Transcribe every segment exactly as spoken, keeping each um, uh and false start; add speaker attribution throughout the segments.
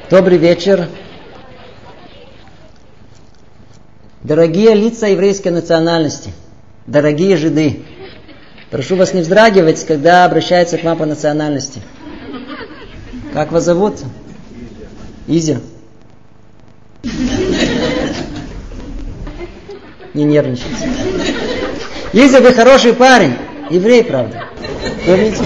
Speaker 1: Добрый вечер. Дорогие лица еврейской национальности, дорогие жиды, прошу вас не вздрагивать, когда обращаются к вам по национальности. Как вас зовут? Изя. Не нервничайте. Изя, вы хороший парень. Еврей, правда. Помните?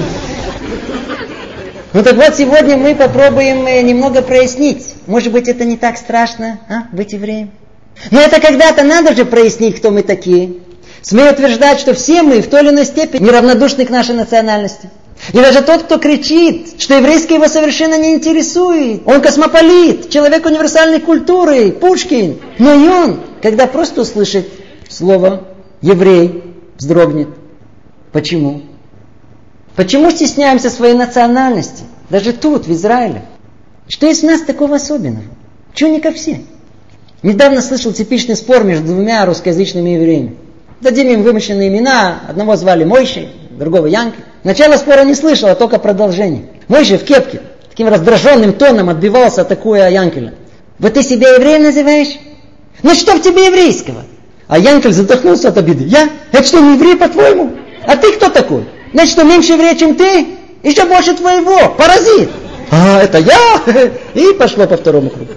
Speaker 1: Ну так вот, сегодня мы попробуем немного прояснить. Может быть, это не так страшно, а, быть евреем? Но это когда-то надо же прояснить, кто мы такие. Смею утверждать, что все мы в той или иной степени неравнодушны к нашей национальности. И даже тот, кто кричит, что еврейский его совершенно не интересует, он космополит, человек универсальной культуры, Пушкин. Но и он, когда просто услышит слово «еврей», вздрогнет. Почему? Почему стесняемся своей национальности? Даже тут, в Израиле. Что есть в нас такого особенного? Чего не ко все? Недавно слышал типичный спор между двумя русскоязычными евреями. Дадим им вымышленные имена. Одного звали Мойшей, другого Янки. Начало спора не слышал, а только продолжение. Мойшей в кепке таким раздраженным тоном отбивался, атакуя Янкеля. Вот ты себя евреем называешь? Ну что в тебе еврейского? А Янкель задохнулся от обиды. Я? Это что, не еврей, по-твоему? А ты кто такой? Значит, что меньше еврей, чем ты? Еще больше твоего. Паразит. А, это я? И пошло по второму кругу.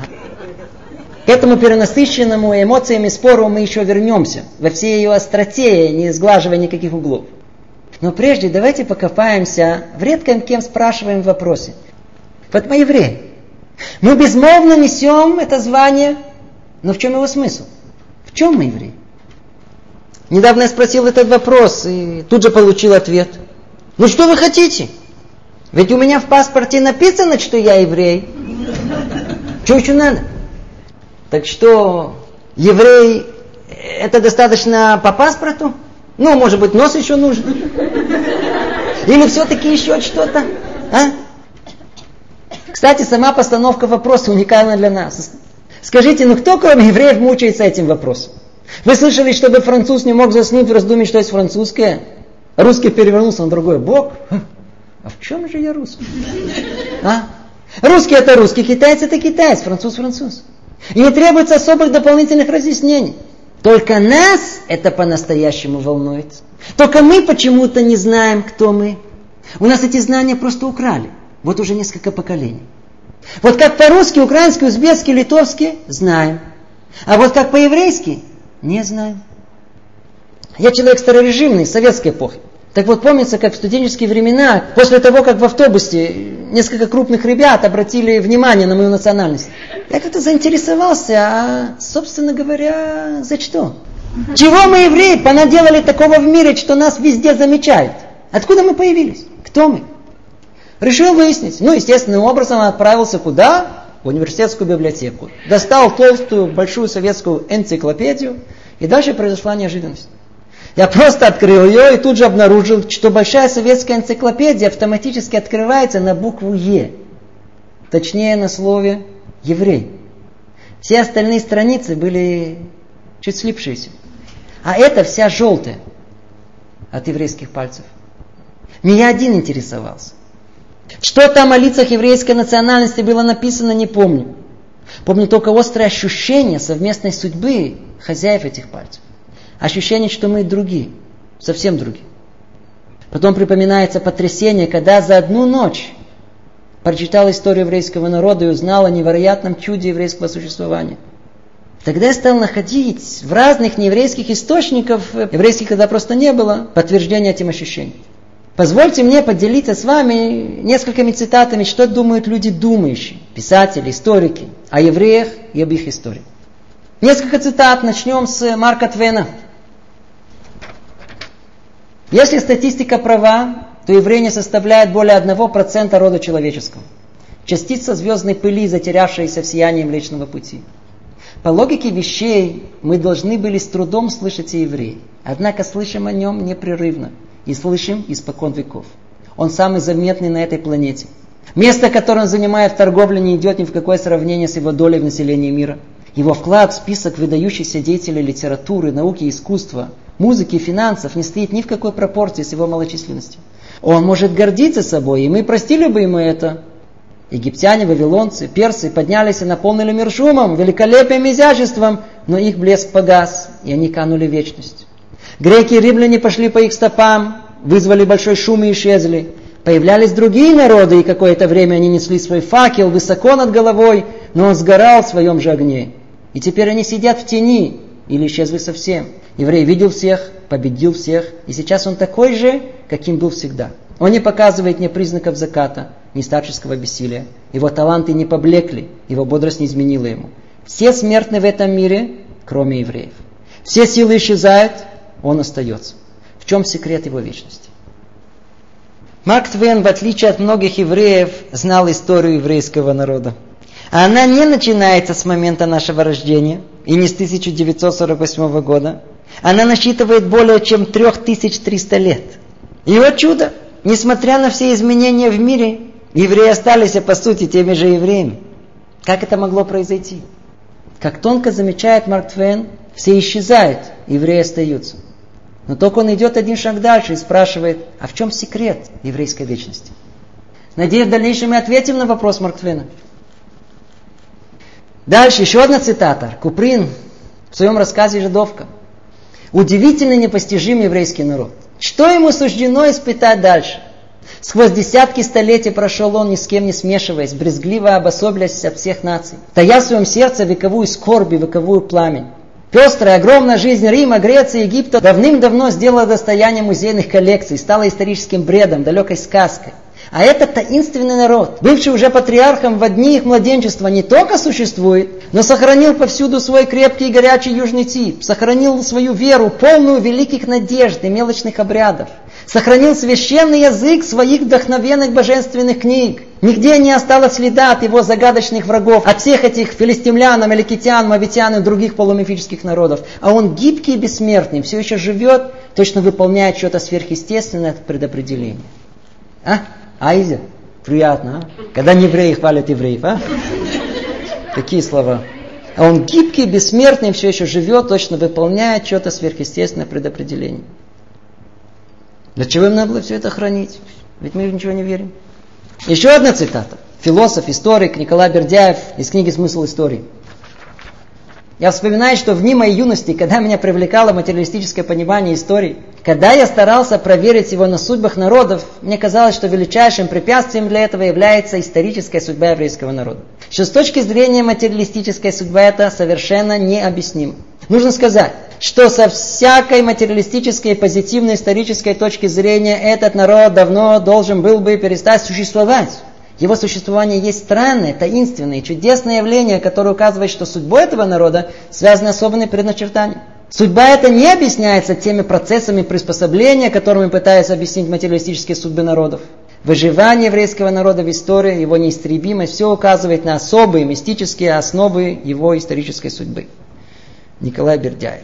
Speaker 1: К этому перенасыщенному эмоциями спору мы еще вернемся. Во всей ее остроте, не сглаживая никаких углов. Но прежде давайте покопаемся в редком кем спрашиваем вопросе. Вот мы евреи. Мы безмолвно несем это звание. Но в чем его смысл? В чем мы евреи? Недавно я спросил этот вопрос и тут же получил ответ. Ну что вы хотите? Ведь у меня в паспорте написано, что я еврей. Что еще надо? Так что, еврей, это достаточно по паспорту? Ну, может быть, нос еще нужен? Или все-таки еще что-то? А? Кстати, сама постановка вопроса уникальна для нас. Скажите, ну кто, кроме евреев, мучается этим вопросом? Вы слышали, чтобы француз не мог заснуть в раздумье, что есть французское? Русский перевернулся на другой бок. А в чем же я русский? А? Русский это русский, китаец это китаец, француз француз. И не требуется особых дополнительных разъяснений. Только нас это по-настоящему волнует. Только мы почему-то не знаем, кто мы. У нас эти знания просто украли. Вот уже несколько поколений. Вот как по-русски, украински, узбекски, литовски знаем. А вот как по-еврейски не знаем. Я человек старорежимный, советской эпохи. Так вот, помнится, как в студенческие времена, после того, как в автобусе несколько крупных ребят обратили внимание на мою национальность, я как-то заинтересовался, а, собственно говоря, за что? Чего мы, евреи, понаделали такого в мире, что нас везде замечают? Откуда мы появились? Кто мы? Решил выяснить. Ну, естественным образом отправился куда? В университетскую библиотеку. Достал толстую, большую советскую энциклопедию, и дальше произошла неожиданность. Я просто открыл ее и тут же обнаружил, что большая советская энциклопедия автоматически открывается на букву «Е». Точнее, на слове «еврей». Все остальные страницы были чуть слипшиеся. А эта вся желтая от еврейских пальцев. Не я один интересовался. Что там о лицах еврейской национальности было написано, не помню. Помню только острое ощущение совместной судьбы хозяев этих пальцев. Ощущение, что мы другие, совсем другие. Потом припоминается потрясение, когда за одну ночь прочитал историю еврейского народа и узнал о невероятном чуде еврейского существования. Тогда я стал находить в разных нееврейских источниках, еврейских тогда просто не было, подтверждения этим ощущениям. Позвольте мне поделиться с вами несколькими цитатами, что думают люди думающие, писатели, историки, о евреях и об их истории. Несколько цитат, начнем с Марка Твена. Если статистика права, то евреи составляют более одного процента рода человеческого. Частица звездной пыли, затерявшаяся в сиянии Млечного Пути. По логике вещей мы должны были с трудом слышать о евреи. Однако слышим о нем непрерывно. И слышим испокон веков. Он самый заметный на этой планете. Место, которое он занимает в торговле, не идет ни в какое сравнение с его долей в населении мира. Его вклад в список выдающихся деятелей литературы, науки и искусства, музыки и финансов не стоит ни в какой пропорции с его малочисленностью. Он может гордиться собой, и мы простили бы ему это. Египтяне, вавилонцы, персы поднялись и наполнили мир шумом, великолепием и изяществом, но их блеск погас, и они канули в вечность. Греки и римляне пошли по их стопам, вызвали большой шум и исчезли. Появлялись другие народы, и какое-то время они несли свой факел высоко над головой, но он сгорал в своем же огне. И теперь они сидят в тени, или исчезли совсем. Еврей видел всех, победил всех, и сейчас он такой же, каким был всегда. Он не показывает ни признаков заката, ни старческого бессилия. Его таланты не поблекли, его бодрость не изменила ему. Все смертны в этом мире, кроме евреев. Все силы исчезают, он остается. В чем секрет его вечности? Марк Твен, в отличие от многих евреев, знал историю еврейского народа. Она не начинается с момента нашего рождения, и не с тысяча девятьсот сорок восьмого года. Она насчитывает более чем три тысячи триста лет. И вот чудо! Несмотря на все изменения в мире, евреи остались, по сути, теми же евреями. Как это могло произойти? Как тонко замечает Марк Твен, все исчезают, евреи остаются. Но только он идет один шаг дальше и спрашивает, а в чем секрет еврейской вечности? Надеюсь, в дальнейшем мы ответим на вопрос Марк Твена. Дальше еще одна цитата. Куприн в своем рассказе «Жидовка». Удивительно непостижим еврейский народ. Что ему суждено испытать дальше? Сквозь десятки столетий прошел он, ни с кем не смешиваясь, брезгливо обособляясь от всех наций, тая в своем сердце вековую скорбь и вековую пламень. Пестрая, огромная жизнь Рима, Греции, Египта давным-давно сделала достоянием музейных коллекций, стала историческим бредом, далекой сказкой. А этот таинственный народ, бывший уже патриархом в дни их младенчества, не только существует, но сохранил повсюду свой крепкий и горячий южный тип, сохранил свою веру, полную великих надежд и мелочных обрядов, сохранил священный язык своих вдохновенных божественных книг. Нигде не осталось следа от его загадочных врагов, от всех этих филистимлян, амаликитян, мавитян и других полумифических народов. А он гибкий и бессмертный, все еще живет, точно выполняет что-то сверхъестественное от предопределения. А? Айзер, приятно, а? Когда не евреи хвалят евреев, а? Такие слова. А он гибкий, бессмертный, все еще живет, точно выполняет что-то сверхъестественное предопределение. Для чего им надо было все это хранить? Ведь мы в ничего не верим. Еще одна цитата. Философ, историк Николай Бердяев из книги «Смысл истории». Я вспоминаю, что в дни моей юности, когда меня привлекало материалистическое понимание истории, когда я старался проверить его на судьбах народов, мне казалось, что величайшим препятствием для этого является историческая судьба еврейского народа. Что с точки зрения материалистической судьбы это совершенно необъяснимо. Нужно сказать, что со всякой материалистической позитивной исторической точки зрения этот народ давно должен был бы перестать существовать. Его существование есть странное, таинственное, чудесное явление, которое указывает, что судьбой этого народа связаны особенные предначертания. Судьба эта не объясняется теми процессами приспособления, которыми пытаются объяснить материалистические судьбы народов. Выживание еврейского народа в истории, его неистребимость, все указывает на особые мистические основы его исторической судьбы. Николай Бердяев.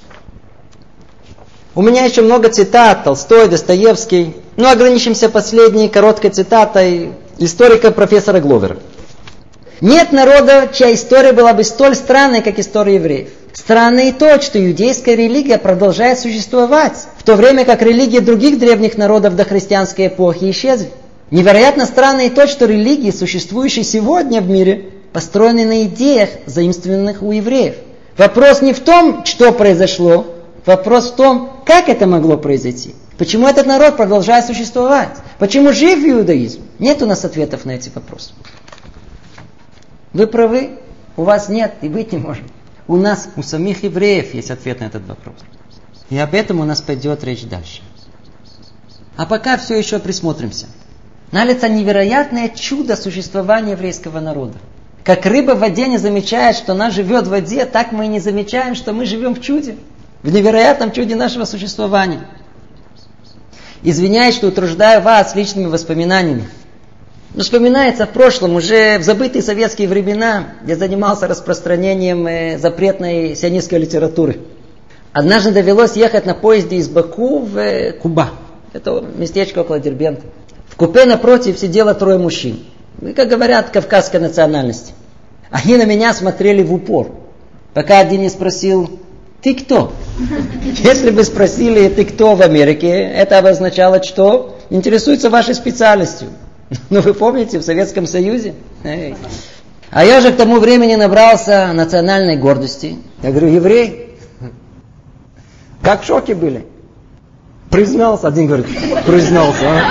Speaker 1: У меня еще много цитат, Толстой, Достоевский, но ограничимся последней короткой цитатой историка профессора Гловера. Нет народа, чья история была бы столь странной, как история евреев. Странно и то, что иудейская религия продолжает существовать, в то время как религии других древних народов до христианской эпохи исчезли. Невероятно странно и то, что религии, существующие сегодня в мире, построены на идеях, заимствованных у евреев. Вопрос не в том, что произошло, вопрос в том, как это могло произойти. Почему этот народ продолжает существовать? Почему жив иудаизм? Нет у нас ответов на эти вопросы. Вы правы, у вас нет и быть не может. У нас, у самих евреев есть ответ на этот вопрос. И об этом у нас пойдет речь дальше. А пока все еще присмотримся. Налицо невероятное чудо существования еврейского народа. Как рыба в воде не замечает, что она живет в воде, так мы и не замечаем, что мы живем в чуде. В невероятном чуде нашего существования. Извиняюсь, что утруждаю вас личными воспоминаниями. Но вспоминается в прошлом, уже в забытые советские времена, я занимался распространением запретной сионистской литературы. Однажды довелось ехать на поезде из Баку в Куба. Это местечко около Дербента. В купе напротив сидело трое мужчин. И, как говорят, кавказской национальности. Они на меня смотрели в упор. Пока один не спросил: «Ты кто?» Если бы спросили: «Ты кто в Америке?», это обозначало, что интересуется вашей специальностью. Ну вы помните, в Советском Союзе? Эй. А я же к тому времени набрался национальной гордости. Я говорю, еврей. Как в шоке были. Признался. Один говорит, признался. А?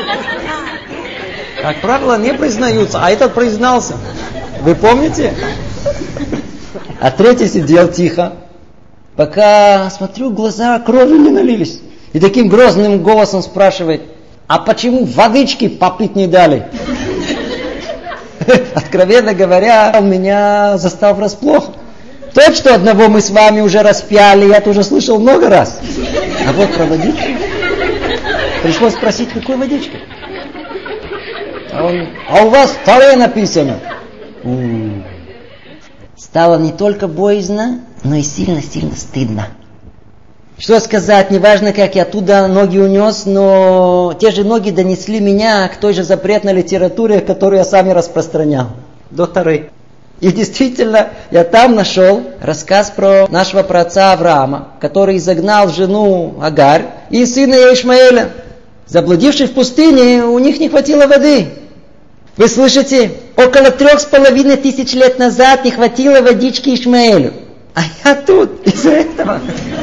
Speaker 1: Как правило, не признаются, а этот признался. Вы помните? А третий сидел тихо, пока, смотрю, глаза кровью не налились. И таким грозным голосом спрашивает, а почему водички попить не дали? Откровенно говоря, он меня застал врасплох. То, что одного мы с вами уже распяли, я тоже слышал много раз. А вот про водичку. Пришлось спросить, какой водичкой? А, он, а у вас в Торе написано. У-у-у. Стало не только боязно, но и сильно-сильно стыдно. Что сказать, неважно, как я оттуда ноги унес, но те же ноги донесли меня к той же запретной литературе, которую я сам и распространял. До Торы. И действительно, я там нашел рассказ про нашего праотца Авраама, который изгнал жену Агарь и сына Ишмаэля. Заблудившись в пустыне, у них не хватило воды. Вы слышите, около трех с половиной тысяч лет назад не хватило водички Ишмаэлю. А я тут из-за этого.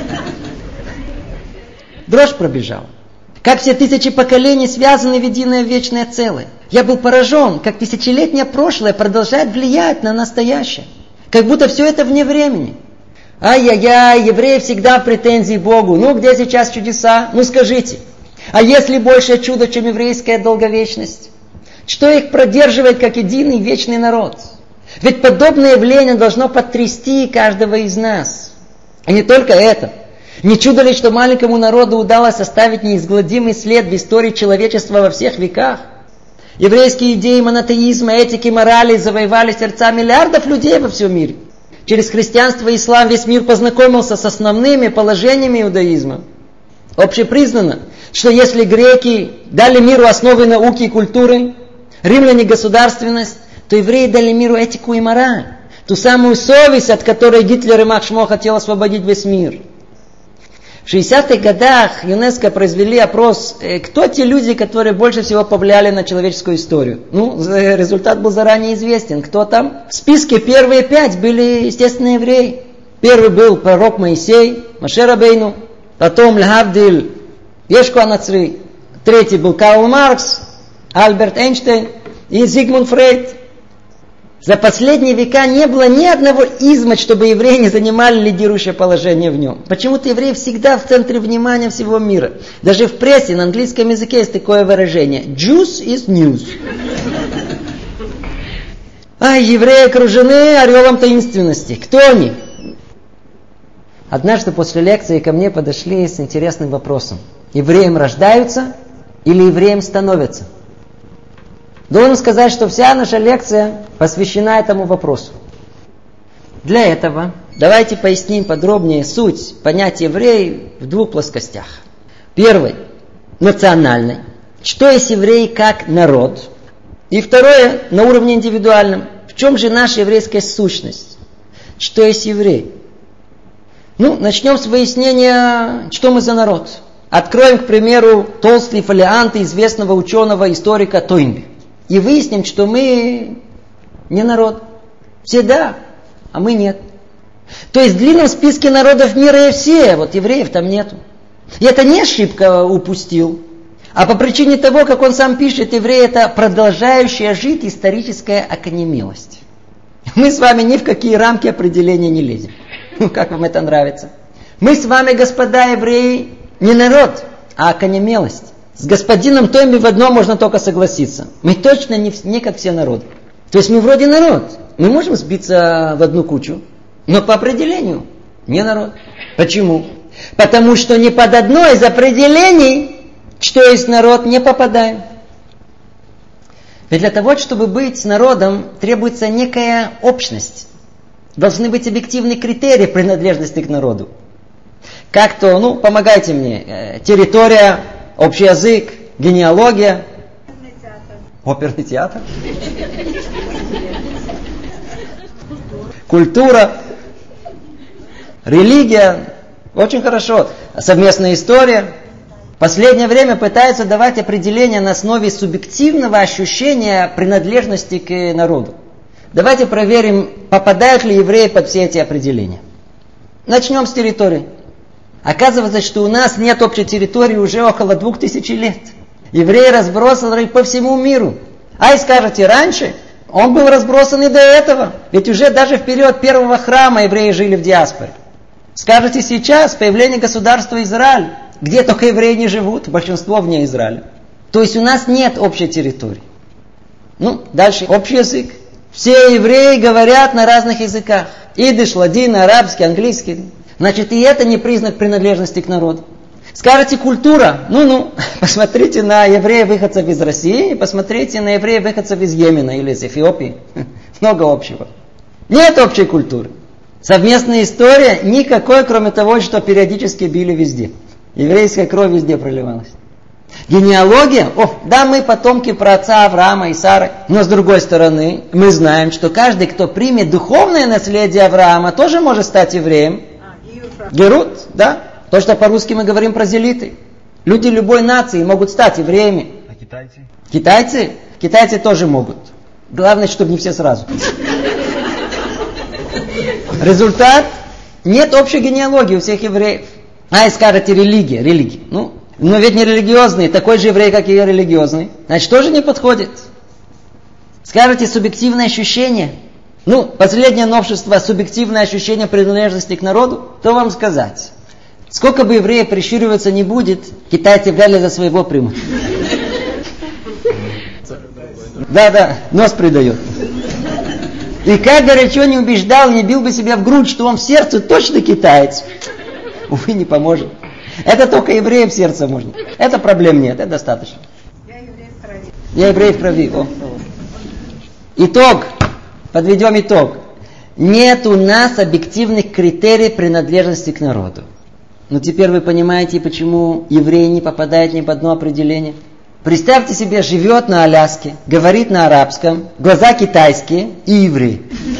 Speaker 1: Дрожь пробежала. Как все тысячи поколений связаны в единое вечное целое. Я был поражен, как тысячелетнее прошлое продолжает влиять на настоящее. Как будто все это вне времени. Ай-яй-яй, евреи всегда в претензии Богу. Ну, где сейчас чудеса? Ну, скажите. А есть ли большее чудо, чем еврейская долговечность? Что их продерживает как единый вечный народ? Ведь подобное явление должно потрясти каждого из нас. И не только это. Не чудо ли, что маленькому народу удалось оставить неизгладимый след в истории человечества во всех веках? Еврейские идеи монотеизма, этики, морали завоевали сердца миллиардов людей во всем мире. Через христианство и ислам весь мир познакомился с основными положениями иудаизма. Общепризнано, что если греки дали миру основы науки и культуры, римляне государственность, то евреи дали миру этику и мораль. Ту самую совесть, от которой Гитлер и Мах Шмо хотел освободить весь мир. В шестидесятых годах ЮНЕСКО произвели опрос, кто те люди, которые больше всего повлияли на человеческую историю. Ну, результат был заранее известен. Кто там? В списке первые пять были, естественно, евреи. Первый был пророк Моисей, Моше Рабейну. Потом Лхавдиль, Ешко Анацри. Третий был Карл Маркс, Альберт Эйнштейн и Зигмунд Фрейд. За последние века не было ни одного изма, чтобы евреи не занимали лидирующее положение в нем. Почему-то евреи всегда в центре внимания всего мира. Даже в прессе на английском языке есть такое выражение. Jews is news. А евреи окружены ореолом таинственности. Кто они? Однажды после лекции ко мне подошли с интересным вопросом. Евреем рождаются или евреем становятся? Должен сказать, что вся наша лекция посвящена этому вопросу. Для этого давайте поясним подробнее суть понятия еврей в двух плоскостях. Первый – национальный. Что есть еврей как народ? И второе – на уровне индивидуальном. В чем же наша еврейская сущность? Что есть еврей? Ну, начнем с выяснения, что мы за народ. Откроем, к примеру, толстые фолианты известного ученого-историка Тойнби. И выясним, что мы не народ. Все да, а мы нет. То есть в длинном списке народов мира есть все, вот евреев там нету. И это не ошибка упустил, а по причине того, как он сам пишет, евреи это продолжающая жить историческая окаменелость. Мы с вами ни в какие рамки определения не лезем. Ну, как вам это нравится? Мы с вами, господа евреи, не народ, а окаменелость. С господином Тойнби в одном можно только согласиться. Мы точно не, не как все народы. То есть мы вроде народ. Мы можем сбиться в одну кучу, но по определению не народ. Почему? Потому что ни под одно из определений, что есть народ, не попадаем. Ведь для того, чтобы быть народом, требуется некая общность. Должны быть объективные критерии принадлежности к народу. Как то, ну, помогайте мне, территория, общий язык, генеалогия. Оперный театр. Оперный театр. Культура. Религия. Очень хорошо. Совместная история. В последнее время пытаются давать определения на основе субъективного ощущения принадлежности к народу. Давайте проверим, попадают ли евреи под все эти определения. Начнем с территории. Оказывается, что у нас нет общей территории уже около двух тысяч лет. Евреи разбросаны по всему миру. А и скажете, раньше он был разбросан и до этого. Ведь уже даже в период первого храма евреи жили в диаспоре. Скажете, сейчас появление государства Израиль, где только евреи не живут, большинство вне Израиля. То есть у нас нет общей территории. Ну, дальше общий язык. Все евреи говорят на разных языках. Идиш, ладин, арабский, английский. Значит, и это не признак принадлежности к народу. Скажете, культура. Ну-ну, посмотрите на евреев-выходцев из России, посмотрите на евреев-выходцев из Йемена или из Эфиопии. Много общего. Нет общей культуры. Совместная история никакой, кроме того, что периодически били везде. Еврейская кровь везде проливалась. Генеалогия? О, да, мы потомки праотца Авраама и Сары. Но с другой стороны, мы знаем, что каждый, кто примет духовное наследие Авраама, тоже может стать евреем. Герут, да. То, что по-русски мы говорим прозелиты. Люди любой нации могут стать евреями.
Speaker 2: А китайцы?
Speaker 1: Китайцы? Китайцы тоже могут. Главное, чтобы не все сразу. Результат? Нет общей генеалогии у всех евреев. А, и скажете, религия, религия. Ну, но ведь не религиозный, такой же еврей, как и я религиозный. Значит, тоже не подходит. Скажете, субъективное ощущение. Ну, последнее новшество, субъективное ощущение принадлежности к народу, то вам сказать. Сколько бы евреев прищуриваться не будет, китайцы вряд ли за своего примут. Да-да, нос придает. И как горячо не убеждал, не бил бы себя в грудь, что он в сердце точно китаец. Увы, не поможет. Это только евреев в сердце можно. Это проблем нет, это достаточно.
Speaker 3: Я еврей в крови.
Speaker 1: Я еврей в крови. О. Итог. Подведем итог. Нет у нас объективных критериев принадлежности к народу. Но теперь вы понимаете, почему еврей не попадает ни под одно определение. Представьте себе, живет на Аляске, говорит на арабском, глаза китайские и еврей.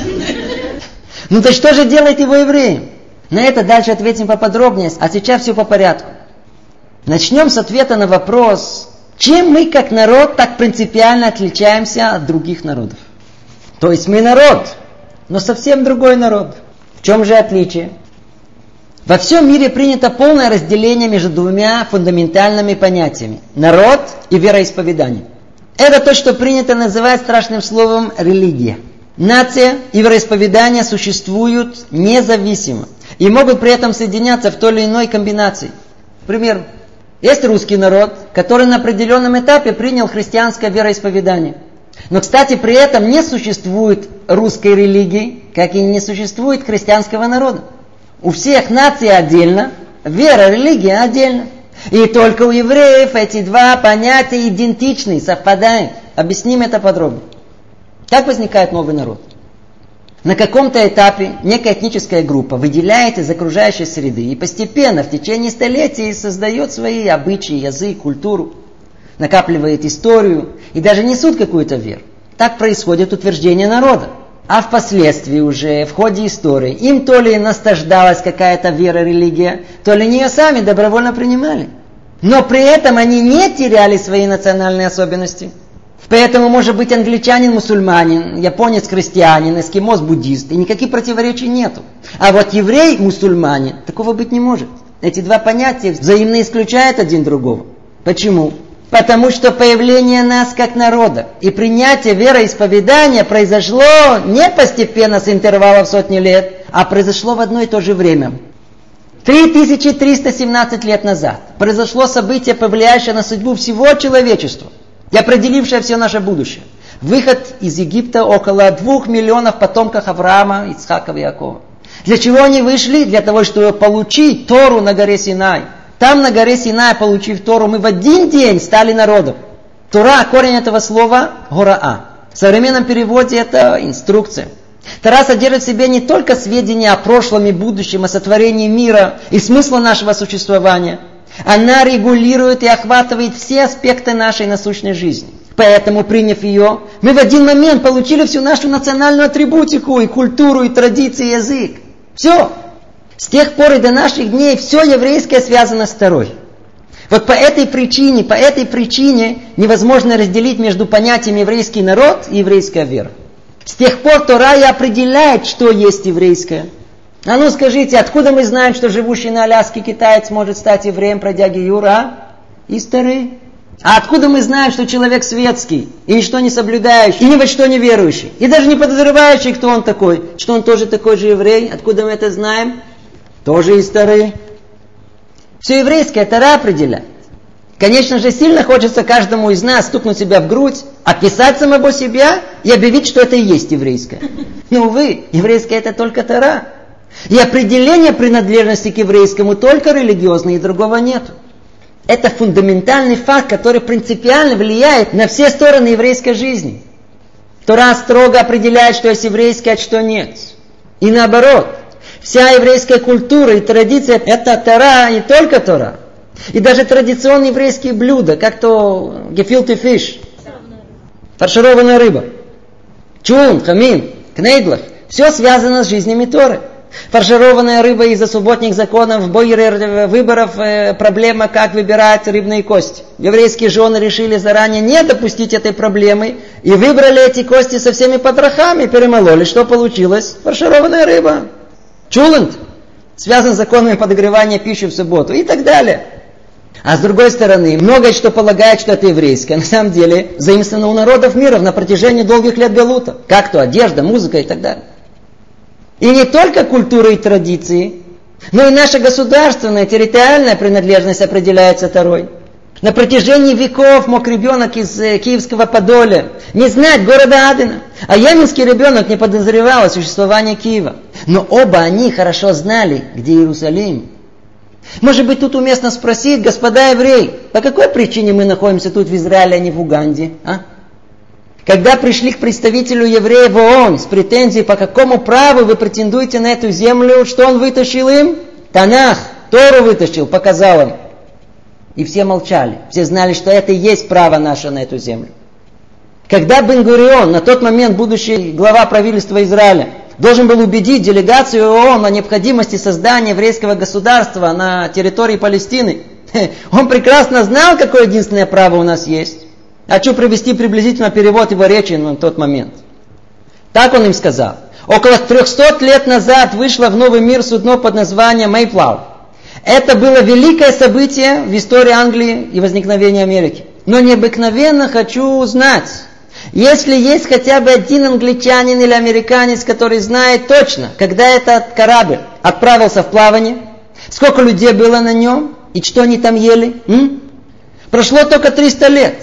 Speaker 1: Ну то что же делает его евреем? На это дальше ответим поподробнее, а сейчас все по порядку. Начнем с ответа на вопрос, чем мы как народ так принципиально отличаемся от других народов. То есть мы народ, но совсем другой народ. В чем же отличие? Во всем мире принято полное разделение между двумя фундаментальными понятиями – народ и вероисповедание. Это то, что принято называть страшным словом религия. Нация и вероисповедание существуют независимо и могут при этом соединяться в той или иной комбинации. К примеру, есть русский народ, который на определенном этапе принял христианское вероисповедание. Но, кстати, при этом не существует русской религии, как и не существует христианского народа. У всех наций отдельно, вера, религия отдельно. И только у евреев эти два понятия идентичны, совпадают. Объясним это подробно. Как возникает новый народ? На каком-то этапе некая этническая группа выделяет из окружающей среды и постепенно в течение столетий создает свои обычаи, язык, культуру, накапливает историю и даже несут какую-то веру. Так происходит утверждение народа. А впоследствии уже в ходе истории им то ли наслаждалась какая-то вера, религия, то ли они ее сами добровольно принимали. Но при этом они не теряли свои национальные особенности. Поэтому может быть англичанин мусульманин, японец христианин, эскимос буддист, и никаких противоречий нету. А вот еврей мусульманин, такого быть не может. Эти два понятия взаимно исключают один другого. Почему? Потому что появление нас как народа и принятие вероисповедания произошло не постепенно с интервалом сотни лет, а произошло в одно и то же время. три тысячи триста семнадцать лет назад произошло событие, повлияющее на судьбу всего человечества и определившее все наше будущее. Выход из Египта около двух миллионов потомков Авраама, Ицхака и Якова. Для чего они вышли? Для того, чтобы получить Тору на горе Синай. Там на горе Синай, получив Тору, мы в один день стали народом. Тора, корень этого слова – гораа. В современном переводе это инструкция. Тора содержит в себе не только сведения о прошлом и будущем, о сотворении мира и смысла нашего существования. Она регулирует и охватывает все аспекты нашей насущной жизни. Поэтому, приняв ее, мы в один момент получили всю нашу национальную атрибутику, и культуру, и традиции, и язык. Все. С тех пор и до наших дней все еврейское связано с Торой. Вот по этой причине, по этой причине невозможно разделить между понятием еврейский народ и еврейская вера. С тех пор Тора и определяет, что есть еврейское. А ну скажите, откуда мы знаем, что живущий на Аляске китаец может стать евреем, пройдя гиюр, а? Из Торы. А откуда мы знаем, что человек светский, и ничто не соблюдающий, и ни во что не верующий, и даже не подозревающий, кто он такой, что он тоже такой же еврей? Откуда мы это знаем? Тоже из Торы. Все еврейское Тора определяет. Конечно же, сильно хочется каждому из нас стукнуть себя в грудь, описать самого себя и объявить, что это и есть еврейское. Но, увы, еврейское это только Тора. И определение принадлежности к еврейскому только религиозное, и другого нет. Это фундаментальный факт, который принципиально влияет на все стороны еврейской жизни. Тора строго определяет, что есть еврейское, а что нет. И наоборот, вся еврейская культура и традиция – это Тора, не только Тора. И даже традиционные еврейские блюда, как то гефилте фиш, фаршированная рыба, чун, хамин, кнейдлах, все связано с жизнями Торы. Фаршированная рыба из-за субботних законов, бойер выборов, э, проблема, как выбирать рыбные кости. Еврейские жены решили заранее не допустить этой проблемы и выбрали эти кости со всеми потрохами, перемололи. Что получилось? Фаршированная рыба. Чулент связан с законами подогревания пищи в субботу и так далее. А с другой стороны, многое, что полагает, что это еврейское, на самом деле заимствовано у народов мира на протяжении долгих лет галута. Как то одежда, музыка и так далее. И не только культура и традиции, но и наша государственная, территориальная принадлежность определяется Торой. На протяжении веков мог ребенок из Киевского Подоля не знать города Адена, а йеменский ребенок не подозревал о существовании Киева. Но оба они хорошо знали, где Иерусалим. Может быть, тут уместно спросить, господа евреи, по какой причине мы находимся тут в Израиле, а не в Уганде? А? Когда пришли к представителю евреев в ООН с претензией, по какому праву вы претендуете на эту землю, что он вытащил им? Танах, Тору вытащил, показал им. И все молчали. Все знали, что это и есть право наше на эту землю. Когда Бен-Гурион, на тот момент будущий глава правительства Израиля, должен был убедить делегацию ООН о необходимости создания еврейского государства на территории Палестины, он прекрасно знал, какое единственное право у нас есть. Хочу привести приблизительно перевод его речи на тот момент. Так он им сказал. Около трехсот лет назад вышло в новый мир судно под названием Мейплау. Это было великое событие в истории Англии и возникновения Америки. Но необыкновенно хочу узнать, если есть хотя бы один англичанин или американец, который знает точно, когда этот корабль отправился в плавание, сколько людей было на нем и что они там ели. М? Прошло только триста лет.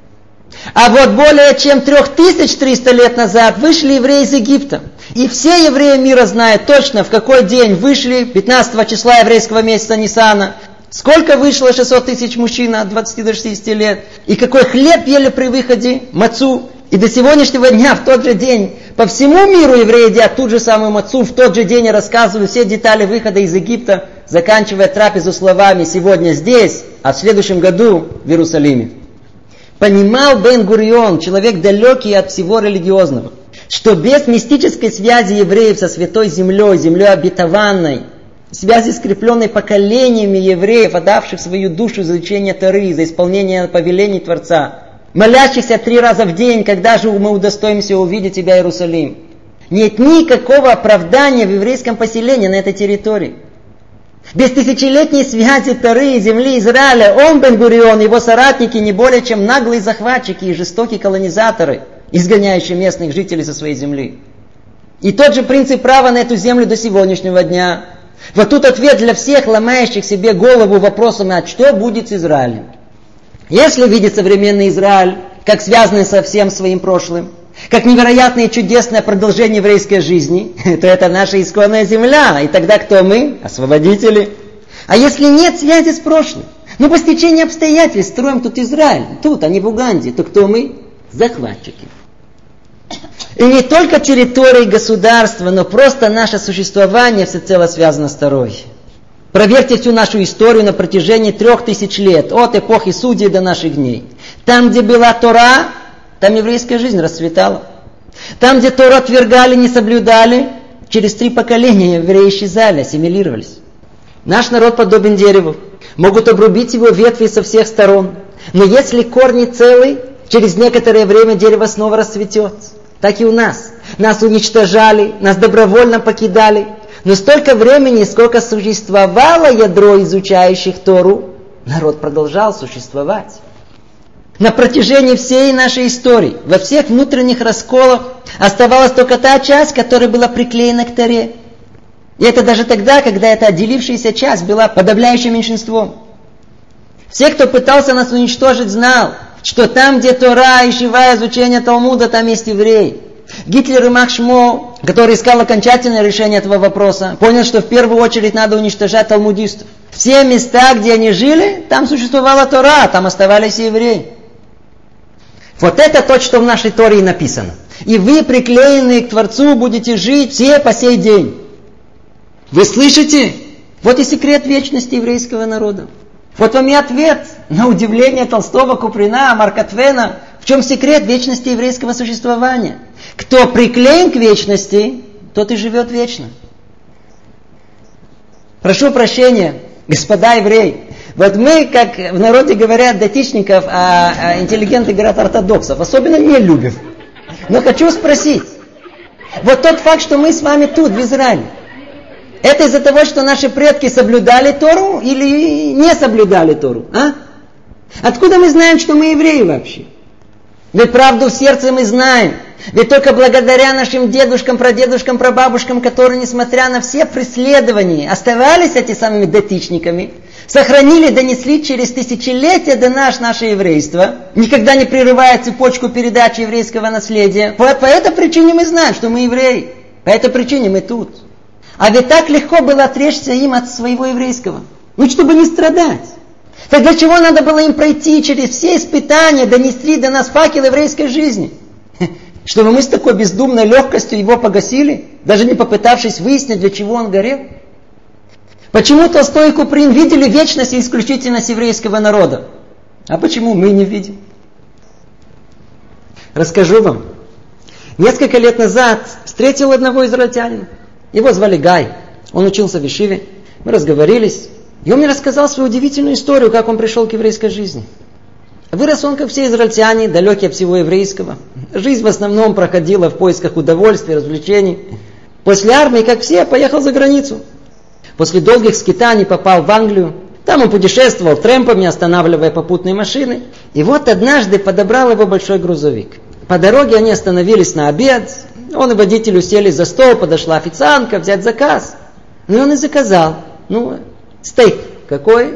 Speaker 1: А вот более чем три тысячи триста лет назад вышли евреи из Египта. И все евреи мира знают точно, в какой день вышли, пятнадцатого числа еврейского месяца Ниссана. Сколько вышло шестьсот тысяч мужчин от двадцати до шестидесяти лет. И какой хлеб ели при выходе, мацу. И до сегодняшнего дня, в тот же день, по всему миру евреи едят ту же самую мацу. В тот же день я рассказываю все детали выхода из Египта, заканчивая трапезу словами «сегодня здесь, а в следующем году в Иерусалиме». Понимал Бен-Гурион, человек далекий от всего религиозного, что без мистической связи евреев со Святой Землей, землей обетованной, связи, скрепленной поколениями евреев, отдавших свою душу за изучение Торы, за исполнение повелений Творца, молящихся три раза в день, когда же мы удостоимся увидеть Тебя, Иерусалим, нет никакого оправдания в еврейском поселении на этой территории. Без тысячелетней связи Торы и земли Израиля он, Бен-Гурион, его соратники не более чем наглые захватчики и жестокие колонизаторы, изгоняющие местных жителей со своей земли. И тот же принцип права на эту землю до сегодняшнего дня. Вот тут ответ для всех, ломающих себе голову вопросами, а что будет с Израилем? Если видит современный Израиль, как связанный со всем своим прошлым, как невероятное и чудесное продолжение еврейской жизни, то это наша исконная земля. И тогда кто мы? Освободители. А если нет связи с прошлым? Ну, по стечению обстоятельств строим тут Израиль, тут, а не в Уганде, то кто мы? Захватчики. И не только территория и государство, но просто наше существование всецело связано с Торой. Проверьте всю нашу историю на протяжении трех тысяч лет, от эпохи Судей до наших дней. Там, где была Тора, там еврейская жизнь расцветала. Там, где Тору отвергали, не соблюдали, через три поколения евреи исчезали, ассимилировались. Наш народ подобен дереву. могут обрубить его ветви со всех сторон. Но если корни целы, через некоторое время дерево снова расцветет. Так и у нас. Нас уничтожали, нас добровольно покидали. Но столько времени, сколько существовало ядро изучающих Тору, народ продолжал существовать. На протяжении всей нашей истории, во всех внутренних расколах, оставалась только та часть, которая была приклеена к Торе. И это даже тогда, когда эта отделившаяся часть была подавляющим меньшинством. Все, кто пытался нас уничтожить, знал, что там, где Тора и Шива, изучение Талмуда, там есть евреи. Гитлер и Мах Шмо, который искал окончательное решение этого вопроса, понял, что в первую очередь надо уничтожать талмудистов. Все места, где они жили, там существовала Тора, там оставались евреи. Вот это то, что в нашей Торе и написано. И вы, приклеенные к Творцу, будете жить все по сей день. Вы слышите? Вот и секрет вечности еврейского народа. Вот вам и ответ на удивление Толстого, Куприна, Марка Твена. В чем секрет вечности еврейского существования? Кто приклеен к вечности, тот и живет вечно. Прошу прощения, господа евреи. Вот мы, как в народе говорят, датичников, а, а интеллигенты говорят ортодоксов, особенно не любим. Но хочу спросить. Вот тот факт, что мы с вами тут, в Израиле, это из-за того, что наши предки соблюдали Тору или не соблюдали Тору? А? Откуда мы знаем, что мы евреи вообще? Ведь правду в сердце мы знаем. Ведь только благодаря нашим дедушкам, прадедушкам, прабабушкам, которые, несмотря на все преследования, оставались этими самыми датичниками, сохранили, донесли через тысячелетия до нас наше еврейство, никогда не прерывая цепочку передачи еврейского наследия. По, по этой причине мы знаем, что мы евреи. По этой причине мы тут. А ведь так легко было отречься им от своего еврейского. Ну, чтобы не страдать. Так для чего надо было им пройти через все испытания, донести до нас факел еврейской жизни? Чтобы мы с такой бездумной легкостью его погасили, даже не попытавшись выяснить, для чего он горел? Почему Толстой и Куприн видели вечность и исключительность еврейского народа? А почему мы не видим? Расскажу вам. Несколько лет назад встретил одного израильтянина. Его звали Гай. Он учился в Ешиве. Мы разговорились. И он мне рассказал свою удивительную историю, как он пришел к еврейской жизни. Вырос он, как все израильтяне, далекий от всего еврейского. Жизнь в основном проходила в поисках удовольствий, развлечений. После армии, как все, поехал за границу. После долгих скитаний попал в Англию. Там он путешествовал трэмпами, останавливая попутные машины. И вот однажды подобрал его большой грузовик. По дороге они остановились на обед. Он и водитель уселись за стол, подошла официантка взять заказ. Ну и он и заказал. Ну, стейк какой?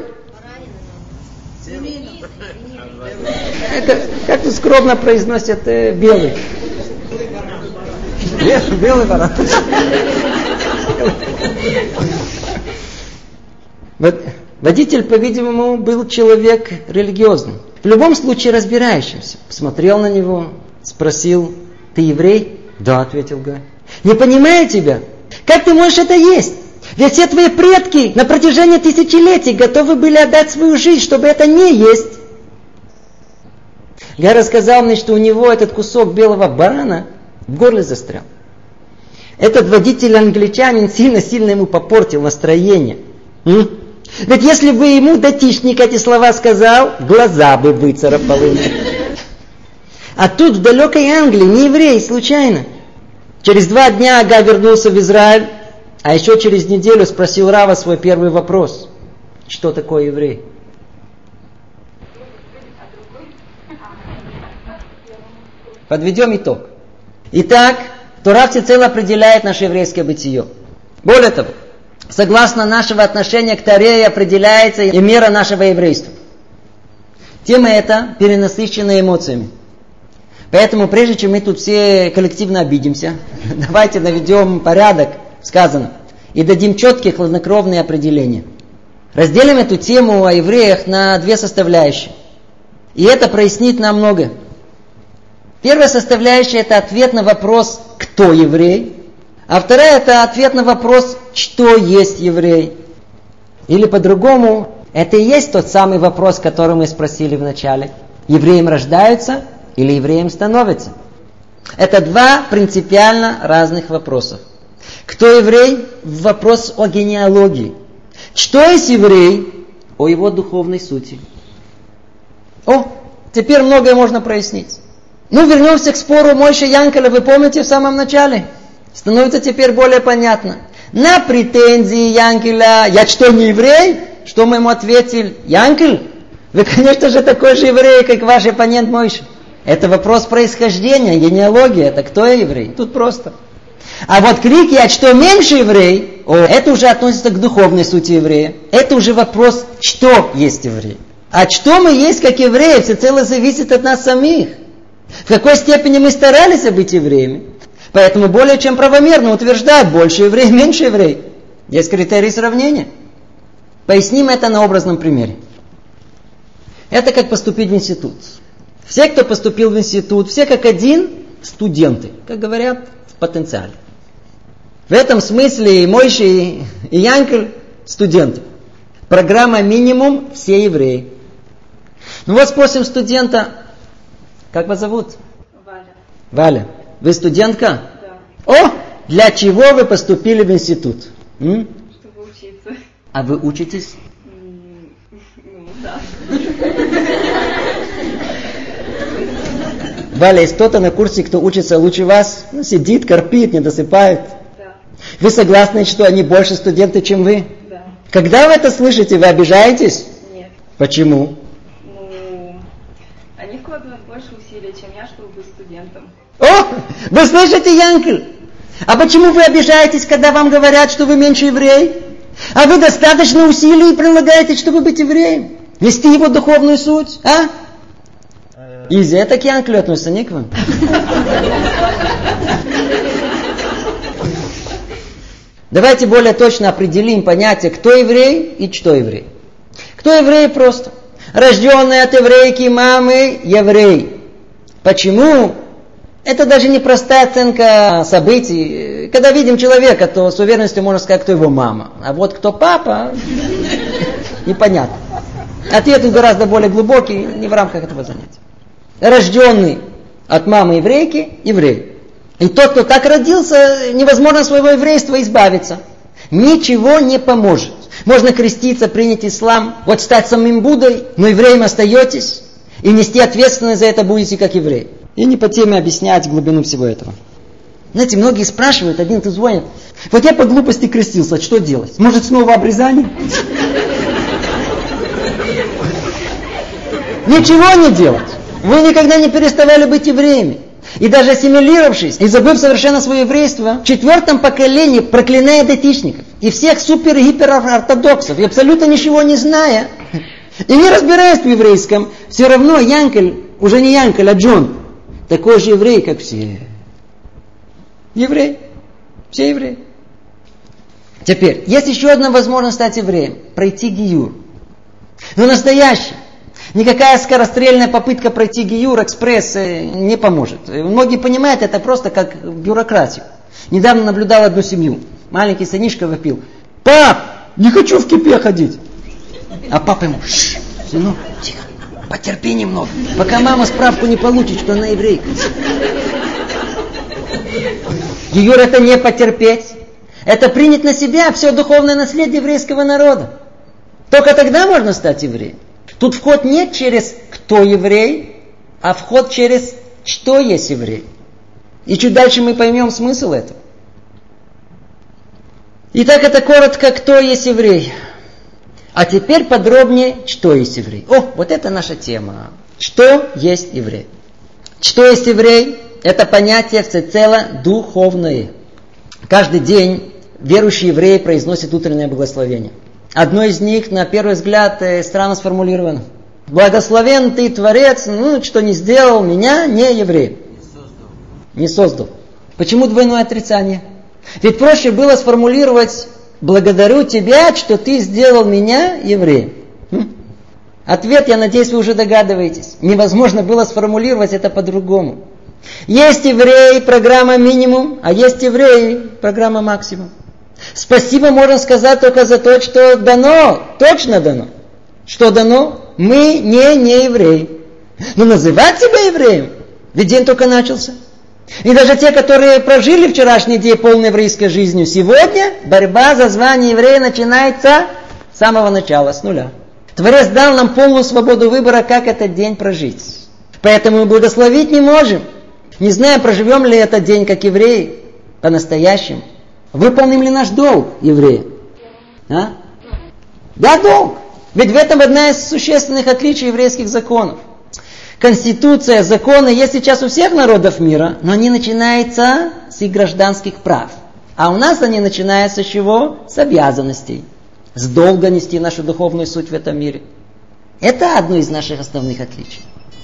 Speaker 1: Это, как тут скромно произносят, э, белый. Белый баран. Водитель, по-видимому, был человек религиозный. В любом случае разбирающимся. Посмотрел на него, спросил: ты еврей? Да, ответил Гай. Не понимаю тебя. Как ты можешь это есть? Ведь все твои предки на протяжении тысячелетий готовы были отдать свою жизнь, чтобы это не есть. Гай рассказал мне, что у него этот кусок белого барана в горле застрял. Этот водитель-англичанин сильно-сильно ему попортил настроение. М? Ведь если бы ему датичник эти слова сказал, глаза бы выцарапал ему. А тут в далекой Англии не еврей, случайно. Через два дня Гай вернулся в Израиль, а еще через неделю спросил Рава свой первый вопрос. Что такое еврей? Подведем итог. Итак, Тора всецело определяет наше еврейское бытие. Более того, согласно нашего отношения к Торе определяется и мера нашего еврейства. Тема эта перенасыщена эмоциями. Поэтому, прежде чем мы тут все коллективно обидимся, давайте наведем порядок в сказанном и дадим четкие, хладнокровные определения. Разделим эту тему о евреях на две составляющие. И это прояснит нам многое. Первая составляющая – это ответ на вопрос «Кто еврей?», а вторая – это ответ на вопрос «Что есть еврей?». Или по-другому, это и есть тот самый вопрос, который мы спросили в начале. Евреем рождаются или евреем становятся? Это два принципиально разных вопроса. Кто еврей? Вопрос о генеалогии. Что есть еврей? о его духовной сути. О, теперь многое можно прояснить. Ну, вернемся к спору Мойше Янкеля, вы помните в самом начале? Становится теперь более понятно. На претензии Янкеля, я что, не еврей? Что мы ему ответили? Янкель, вы, конечно же, такой же еврей, как ваш оппонент Мойше. Это вопрос происхождения, генеалогия. Это кто я еврей? Тут просто. А вот крик «я что, меньше еврей?» О, это уже относится к духовной сути еврея. Это уже вопрос, что есть еврей. А что мы есть как евреи, всецело зависит от нас самих. В какой степени мы старались быть евреями. Поэтому более чем правомерно утверждать, больше еврей, меньше еврей. Есть критерий сравнения. Поясним это на образном примере. Это как поступить в институт. Все, кто поступил в институт, все как один студенты, как говорят, в потенциале. В этом смысле и Мойше, и Янкель студенты. Программа минимум все евреи. Ну вот спросим студента, как вас зовут?
Speaker 2: Валя.
Speaker 1: Валя. Вы студентка?
Speaker 2: Да.
Speaker 1: О, для чего вы поступили в институт? М?
Speaker 2: Чтобы учиться.
Speaker 1: А вы учитесь?
Speaker 2: Ну, да.
Speaker 1: Валя, есть кто-то на курсе, кто учится лучше вас? Ну, сидит, корпит, не досыпает.
Speaker 2: Да.
Speaker 1: Вы согласны, что они больше студенты, чем вы?
Speaker 2: Да.
Speaker 1: Когда вы это слышите, вы обижаетесь?
Speaker 2: Нет.
Speaker 1: Почему?
Speaker 2: Ну, они вкладывают больше усилий, чем я, чтобы быть студентом.
Speaker 1: О, вы слышите, Янкель? А почему вы обижаетесь, когда вам говорят, что вы меньше еврей? А вы достаточно усилий прилагаете, чтобы быть евреем? Вести его духовную суть, а? Изи, это к Янкелю относится, не к вам. Давайте более точно определим понятие, кто еврей и что еврей. Кто еврей просто? Рожденный от еврейки мамы еврей. Почему? Это даже не простая оценка событий. Когда видим человека, то с уверенностью можно сказать, кто его мама. А вот кто папа, непонятно. Ответ гораздо более глубокий, не в рамках этого занятия. Рожденный от мамы еврейки, еврей. И тот, кто так родился, невозможно от своего еврейства избавиться. Ничего не поможет. Можно креститься, принять ислам, вот стать самим Буддой, но евреем остаетесь, и нести ответственность за это будете как еврей. И не по теме объяснять глубину всего этого. Знаете, многие спрашивают, один тут звонит, вот я по глупости крестился, что делать? Может снова обрезание? Ничего не делать. Вы никогда не переставали быть евреями. И даже ассимилировавшись и забыв совершенно свое еврейство, в четвертом поколении проклиная датичников и всех супер-гипер-ортодоксов, и абсолютно ничего не зная, и не разбираясь в еврейском, все равно Янкель, уже не Янкель, а Джон, такой же еврей, как все. Еврей. Все евреи. Теперь, есть еще одна возможность стать евреем. Пройти гиюр. Но настоящий. Никакая скорострельная попытка пройти гиюр, экспресс не поможет. Многие понимают это просто как бюрократию. Недавно наблюдал одну семью. Маленький сынишка вопил: пап, не хочу в кипе ходить. А папа ему: шш, сынок, тихо, потерпи немного, пока мама справку не получит, что она еврейка. Гиюр — это не потерпеть. Это принять на себя все духовное наследие еврейского народа. Только тогда можно стать евреем. Тут вход не через «кто еврей», а вход через «что есть еврей». И чуть дальше мы поймем смысл этого. Итак, это коротко «кто есть еврей». А теперь подробнее «что есть еврей». О, вот это наша тема. Что есть еврей? Что есть еврей? Это понятие всецело духовное. Каждый день верующий еврей произносит утреннее благословение. Одно из них, на первый взгляд, странно сформулировано. Благословен ты, Творец, ну, что не сделал меня, не еврей.
Speaker 3: Не создал.
Speaker 1: Не создал. Почему двойное отрицание? Ведь проще было сформулировать: благодарю тебя, что ты сделал меня евреем. Ответ, я надеюсь, вы уже догадываетесь. Невозможно было сформулировать это по-другому. Есть еврей, программа минимум, а есть еврей, программа максимум. Спасибо можно сказать только за то, что дано, точно дано. Что дано? Мы не не евреи. Но называть себя евреем, ведь день только начался. И даже те, которые прожили вчерашний день полной еврейской жизнью, сегодня борьба за звание еврея начинается с самого начала, с нуля. Творец дал нам полную свободу выбора, как этот день прожить. Поэтому мы благословить не можем. Не знаем, проживем ли этот день как евреи по-настоящему. Выполним ли наш долг, евреи? А? Да, долг. Ведь в этом одна из существенных отличий еврейских законов. Конституция, законы есть сейчас у всех народов мира, но они начинаются с их гражданских прав. А у нас они начинаются с чего? С обязанностей. С долга нести нашу духовную суть в этом мире. Это одно из наших основных отличий.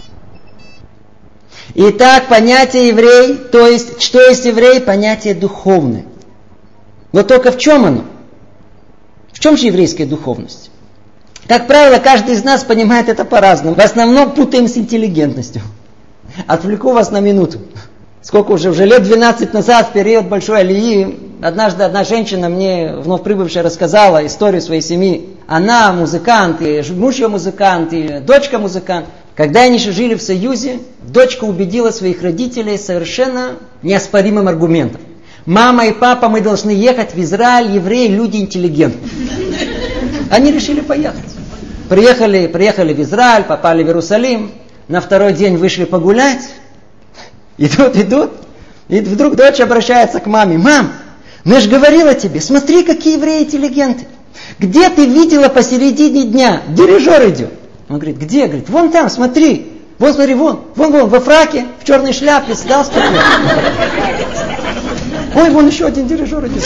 Speaker 1: Итак, понятие еврей, то есть, что есть еврей? Понятие духовное. Но только в чем оно? В чем же еврейская духовность? Как правило, каждый из нас понимает это по-разному. В основном путаем с интеллигентностью. Отвлеку вас на минуту. Сколько уже, уже лет двенадцать назад, в период большой алии, однажды одна женщина мне, вновь прибывшая, рассказала историю своей семьи. Она музыкант, и муж ее музыкант, и дочка музыкант. Когда они еще жили в Союзе, дочка убедила своих родителей совершенно неоспоримым аргументом. Мама и папа, мы должны ехать в Израиль, евреи, люди интеллигентные. Они решили поехать. Приехали, приехали в Израиль, попали в Иерусалим, на второй день вышли погулять. Идут, идут, и вдруг дочь обращается к маме. Мам, ну я же говорила тебе, смотри, какие евреи интеллигенты. Где ты видела посередине дня? Дирижер идет. Он говорит, где? Говорит, вон там, смотри. Вон, смотри, вон, вон, вон, во фраке, в черной шляпе, с галстуком. Ой, вон еще один дирижер идет.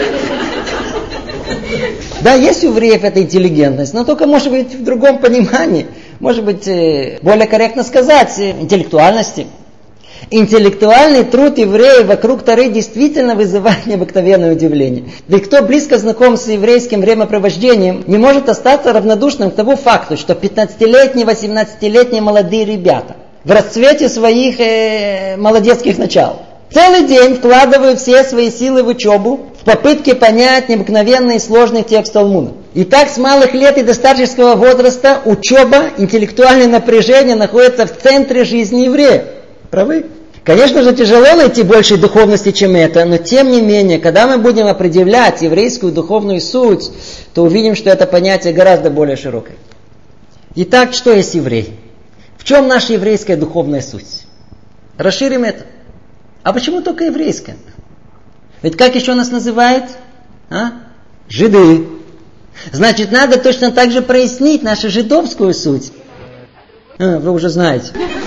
Speaker 1: Да, есть у евреев эта интеллигентность, но только, может быть, в другом понимании. Может быть, более корректно сказать, интеллектуальности. Интеллектуальный труд евреев вокруг Торы действительно вызывает необыкновенное удивление. Да и кто близко знаком с еврейским времяпровождением, не может остаться равнодушным к тому факту, что пятнадцатилетние, восемнадцатилетние молодые ребята в расцвете своих э, молодецких начал целый день вкладывают все свои силы в учебу, в попытке понять необыкновенный и сложный текст Талмуда. И так с малых лет и до старческого возраста учеба, интеллектуальное напряжение находится в центре жизни еврея. Правы? Конечно же, тяжело найти большей духовности, чем это, но тем не менее, когда мы будем определять еврейскую духовную суть, то увидим, что это понятие гораздо более широкое. Итак, что есть еврей? В чем наша еврейская духовная суть? Расширим это. А почему только еврейская? Ведь как еще нас называют? А? Жиды. Значит, надо точно так же прояснить нашу жидовскую суть. А, вы уже знаете.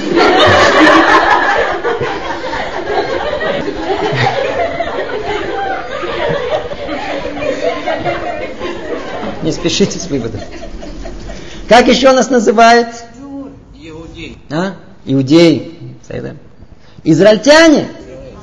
Speaker 1: Не спешите с выводом. Как еще нас называют? Иудеи. А? Иудеи. Израильтяне.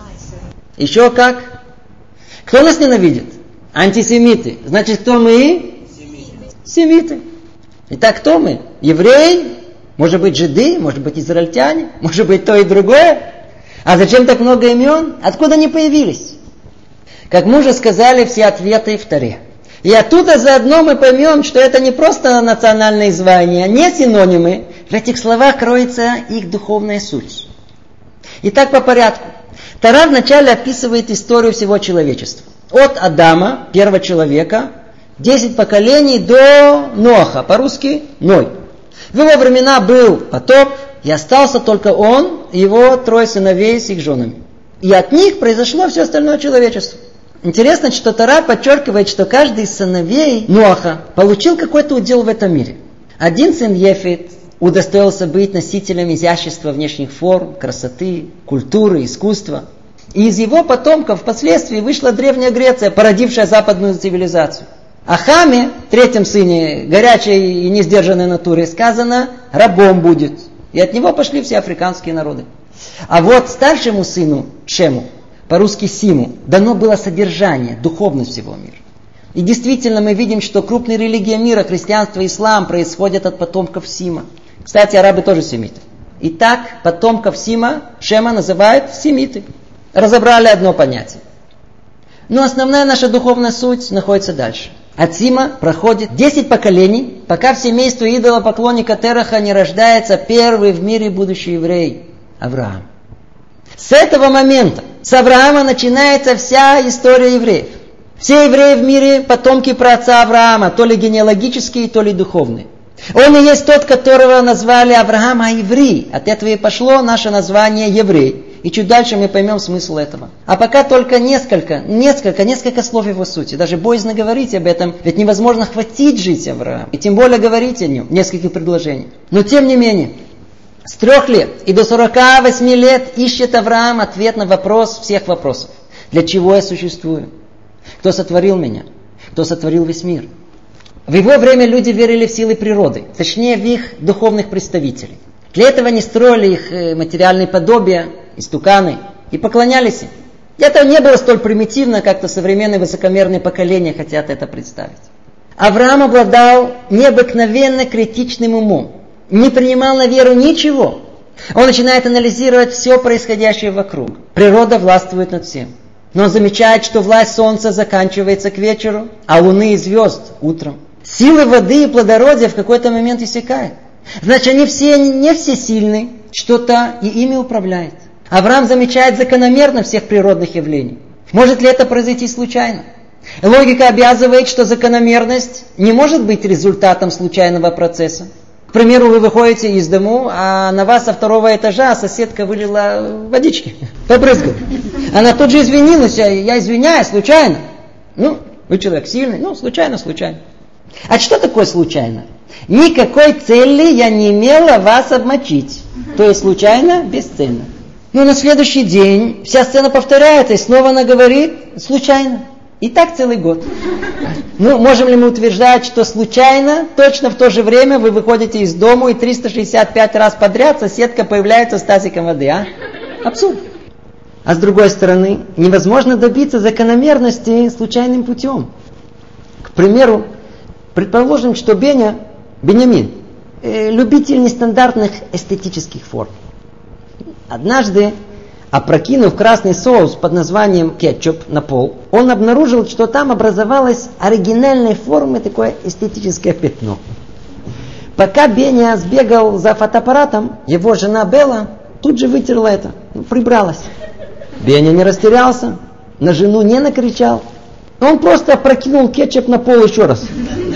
Speaker 1: Еще как? Кто нас ненавидит? Антисемиты. Значит, кто мы? Семиты. Семиты. Итак, кто мы? Евреи? Может быть, жиды? Может быть, израильтяне? Может быть, то и другое? А зачем так много имен? Откуда они появились? Как мы уже сказали, все ответы в Торе. И оттуда заодно мы поймем, что это не просто национальные звания, не синонимы. В этих словах кроется их духовная суть. Итак, по порядку. Тора вначале описывает историю всего человечества. От Адама, первого человека, десять поколений до Ноаха, по-русски Ной. В его времена был потоп, и остался только он и его трое сыновей с их женами. И от них произошло все остальное человечество. Интересно, что Тора подчеркивает, что каждый из сыновей Ноаха получил какой-то удел в этом мире. Один сын Ефет удостоился быть носителем изящества внешних форм, красоты, культуры, искусства. И из его потомков впоследствии вышла Древняя Греция, породившая западную цивилизацию. О Хаме, третьем сыне, горячей и несдержанной натуре, сказано, рабом будет. И от него пошли все африканские народы. А вот старшему сыну, Шему, по-русски Симу, дано было содержание, духовность всего мира. И действительно мы видим, что крупные религии мира, христианство и ислам, происходят от потомков Сима. Кстати, арабы тоже семиты. Итак, потомков Сима, Шема называют семиты. Разобрали одно понятие. Но основная наша духовная суть находится дальше. От Сима проходит десять поколений, пока в семействе идолопоклонника Тераха не рождается первый в мире будущий еврей Авраам. С этого момента, с Авраама начинается вся история евреев. Все евреи в мире потомки праотца Авраама, то ли генеалогические, то ли духовные. Он и есть тот, которого назвали Авраам а-еврей. От этого и пошло наше название еврей. И чуть дальше мы поймем смысл этого. А пока только несколько, несколько, несколько слов его сути. Даже боязно говорить об этом, ведь невозможно хватить жизнь Авраама. И тем более говорить о нем в нескольких предложениях. Но тем не менее, с трех лет и до сорока восьми лет ищет Авраам ответ на вопрос всех вопросов. Для чего я существую? Кто сотворил меня? Кто сотворил весь мир? В его время люди верили в силы природы, точнее в их духовных представителей. Для этого они строили их материальные подобия, истуканы, и поклонялись им. Это не было столь примитивно, как-то современные высокомерные поколения хотят это представить. Авраам обладал необыкновенно критичным умом, не принимал на веру ничего. Он начинает анализировать все происходящее вокруг. Природа властвует над всем. Но он замечает, что власть солнца заканчивается к вечеру, а луны и звезд утром. Силы воды и плодородия в какой-то момент иссякают. Значит, они все не все сильны, что-то и ими управляет. Авраам замечает закономерность всех природных явлений. Может ли это произойти случайно? Логика обязывает, что закономерность не может быть результатом случайного процесса. К примеру, вы выходите из дому, а на вас со второго этажа соседка вылила водички, побрызгала. Она тут же извинилась, я извиняюсь, случайно. Ну, вы человек сильный, ну, случайно, случайно. А что такое случайно? Никакой цели я не имела вас обмочить. То есть случайно, бесцельно. Но на следующий день вся сцена повторяется, и снова она говорит случайно. И так целый год. Ну, можем ли мы утверждать, что случайно, точно в то же время вы выходите из дома, и триста шестьдесят пять раз подряд соседка появляется с тазиком воды, а? Абсурд. А с другой стороны, невозможно добиться закономерности случайным путем. К примеру, предположим, что Беня, Беньямин, э, любитель нестандартных эстетических форм. Однажды, опрокинув красный соус под названием кетчуп на пол, он обнаружил, что там образовалось оригинальной формы такое эстетическое пятно. Пока Беня сбегал за фотоаппаратом, его жена Белла тут же вытерла это, прибралась. Беня не растерялся, на жену не накричал. Он просто опрокинул кетчуп на пол еще раз.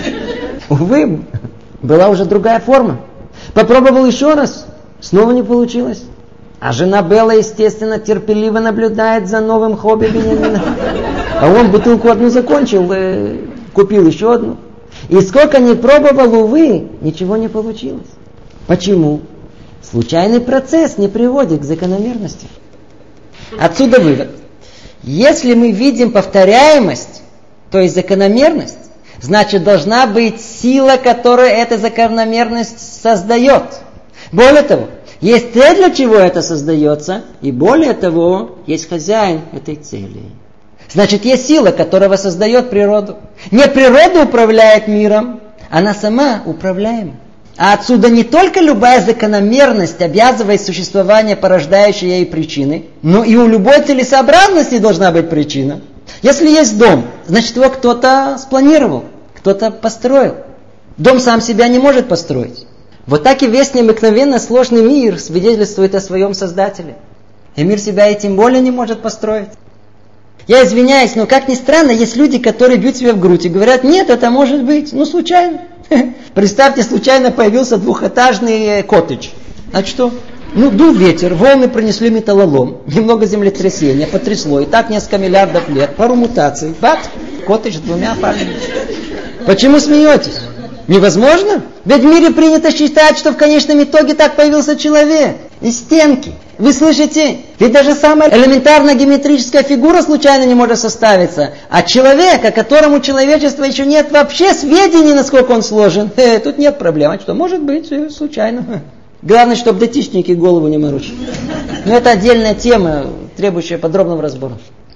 Speaker 1: Увы, была уже другая форма. Попробовал еще раз, снова не получилось. А жена Белла, естественно, терпеливо наблюдает за новым хобби Беньямина. А он бутылку одну закончил, э, купил еще одну. И сколько ни пробовал, увы, ничего не получилось. Почему? Случайный процесс не приводит к закономерности. Отсюда вывод. Если мы видим повторяемость, то есть закономерность, значит должна быть сила, которая эту закономерность создает. Более того, есть цель, для чего это создается, и более того, есть хозяин этой цели. Значит, есть сила, которая создает природу. Не природа управляет миром, она сама управляема. А отсюда не только любая закономерность обязывает существование порождающей ей причины, но и у любой целесообразности должна быть причина. Если есть дом, значит его кто-то спланировал, кто-то построил. Дом сам себя не может построить. Вот так и весь необыкновенно сложный мир свидетельствует о своем Создателе. И мир себя и тем более не может построить. Я извиняюсь, но как ни странно, есть люди, которые бьют себя в грудь и говорят, нет, это может быть, ну случайно. Представьте, случайно появился двухэтажный коттедж. А что? Ну, дул ветер, волны принесли металлолом, немного землетрясения, потрясло, и так несколько миллиардов лет, пару мутаций. Бац, коттедж с двумя парами. Почему смеетесь? Невозможно? Ведь в мире принято считать, что в конечном итоге так появился человек. Из стенки. Вы слышите? Ведь даже самая элементарная геометрическая фигура случайно не может составиться. А человек, о котором у человечества еще нет вообще сведений, насколько он сложен, э, тут нет проблем. А что, может быть, случайно. Главное, чтобы датичники голову не морочили. Но это отдельная тема, требующая подробного разбора.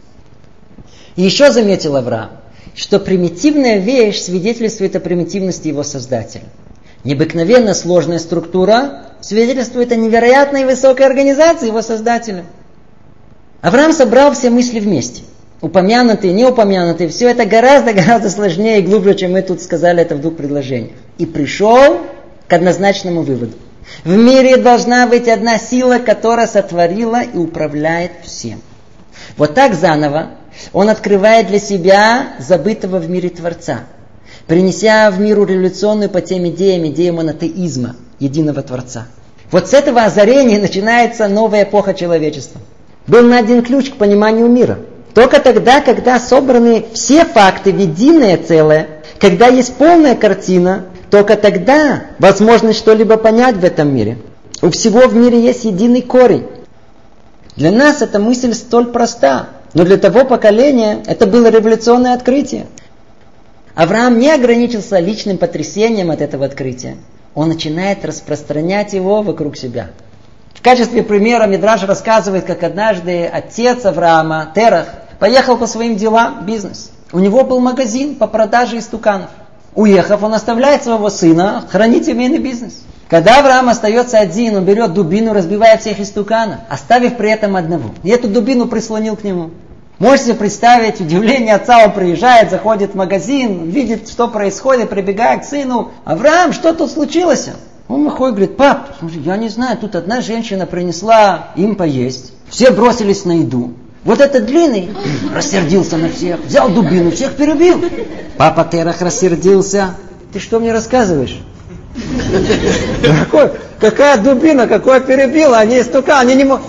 Speaker 1: И еще заметил Авраам, что примитивная вещь свидетельствует о примитивности его создателя. Необыкновенно сложная структура свидетельствует о невероятной высокой организации его создателя. Авраам собрал все мысли вместе. Упомянутые, неупомянутые, все это гораздо-гораздо сложнее и глубже, чем мы тут сказали это в двух предложениях. И пришел к однозначному выводу. В мире должна быть одна сила, которая сотворила и управляет всем. Вот так заново он открывает для себя забытого в мире Творца. принеся в миру революционную по тем идеям, идею монотеизма, единого Творца. Вот с этого озарения начинается новая эпоха человечества. Был найден ключ к пониманию мира. Только тогда, когда собраны все факты в единое целое, когда есть полная картина, только тогда возможно что-либо понять в этом мире. У всего в мире есть единый корень. Для нас эта мысль столь проста, но для того поколения это было революционное открытие. Авраам не ограничился личным потрясением от этого открытия. Он начинает распространять его вокруг себя. В качестве примера Мидраш рассказывает, как однажды отец Авраама, Терах, поехал по своим делам, бизнес. У него был магазин по продаже истуканов. Уехав, он оставляет своего сына хранить семейный бизнес. Когда Авраам остается один, он берет дубину, разбивает всех истуканов, оставив при этом одного. И эту дубину прислонил к нему. Можете себе представить удивление отца, он приезжает, заходит в магазин, видит, что происходит, прибегает к сыну. Авраам, что тут случилось? Он выходит, говорит, пап, я не знаю, тут одна женщина принесла им поесть. Все бросились на еду. Вот этот длинный рассердился на всех, взял дубину, всех перебил. Папа Терах рассердился. Ты что мне рассказываешь? Какой, какая дубина, какой перебил, они истукан, они не могут...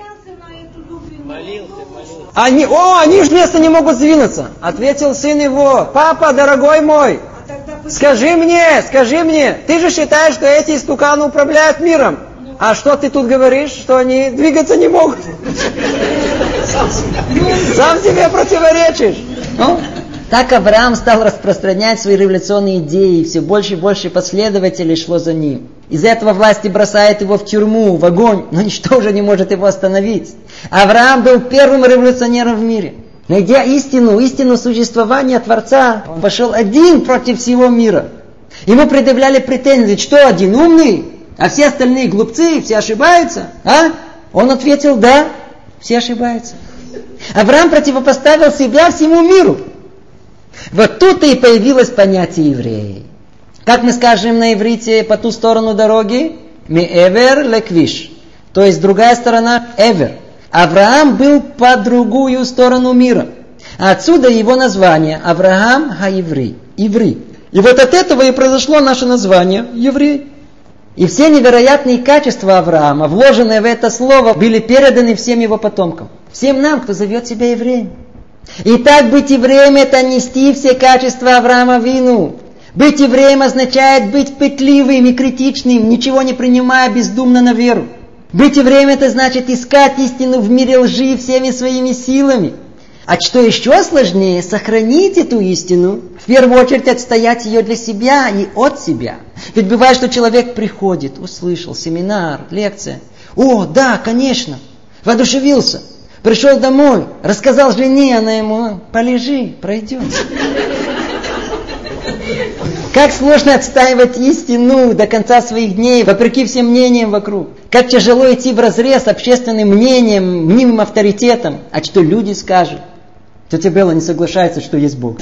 Speaker 1: Они, о, они же места не могут сдвинуться. Ответил сын его, папа, дорогой мой, скажи мне, скажи мне, ты же считаешь, что эти истуканы управляют миром. А что ты тут говоришь, что они двигаться не могут? Сам себе противоречишь. Ну? Так Авраам стал распространять свои революционные идеи, и все больше и больше последователей шло за ним. Из-за этого власти бросают его в тюрьму, в огонь, но ничто уже не может его остановить. Авраам был первым революционером в мире. Найдя истину, истину существования Творца, он пошел один против всего мира. Ему предъявляли претензии, что один умный, а все остальные глупцы, все ошибаются. А? Он ответил, да, все ошибаются. Авраам противопоставил себя всему миру. Вот тут и появилось понятие евреи. Как мы скажем на иврите по ту сторону дороги? Меэвер леквиш. То есть другая сторона эвер. Авраам был по другую сторону мира. Отсюда его название Авраам ха-еврей. Еврей. И вот от этого и произошло наше название еврей. И все невероятные качества Авраама, вложенные в это слово, были переданы всем его потомкам. Всем нам, кто зовет себя евреем. И так быть евреем — это нести все качества Авраама Авину. Быть евреем означает быть пытливым и критичным, ничего не принимая бездумно на веру. Быть евреем — это значит искать истину в мире лжи всеми своими силами. А что еще сложнее, сохранить эту истину, в первую очередь отстоять ее для себя и от себя. Ведь бывает, что человек приходит, услышал семинар, лекция. О, да, конечно, воодушевился. Пришел домой, рассказал жене, она ему, полежи, пройдет. Как сложно отстаивать истину до конца своих дней, вопреки всем мнениям вокруг. Как тяжело идти вразрез общественным мнением, мнимым авторитетом. А что люди скажут? Тетя Белла не соглашается, что есть Бог.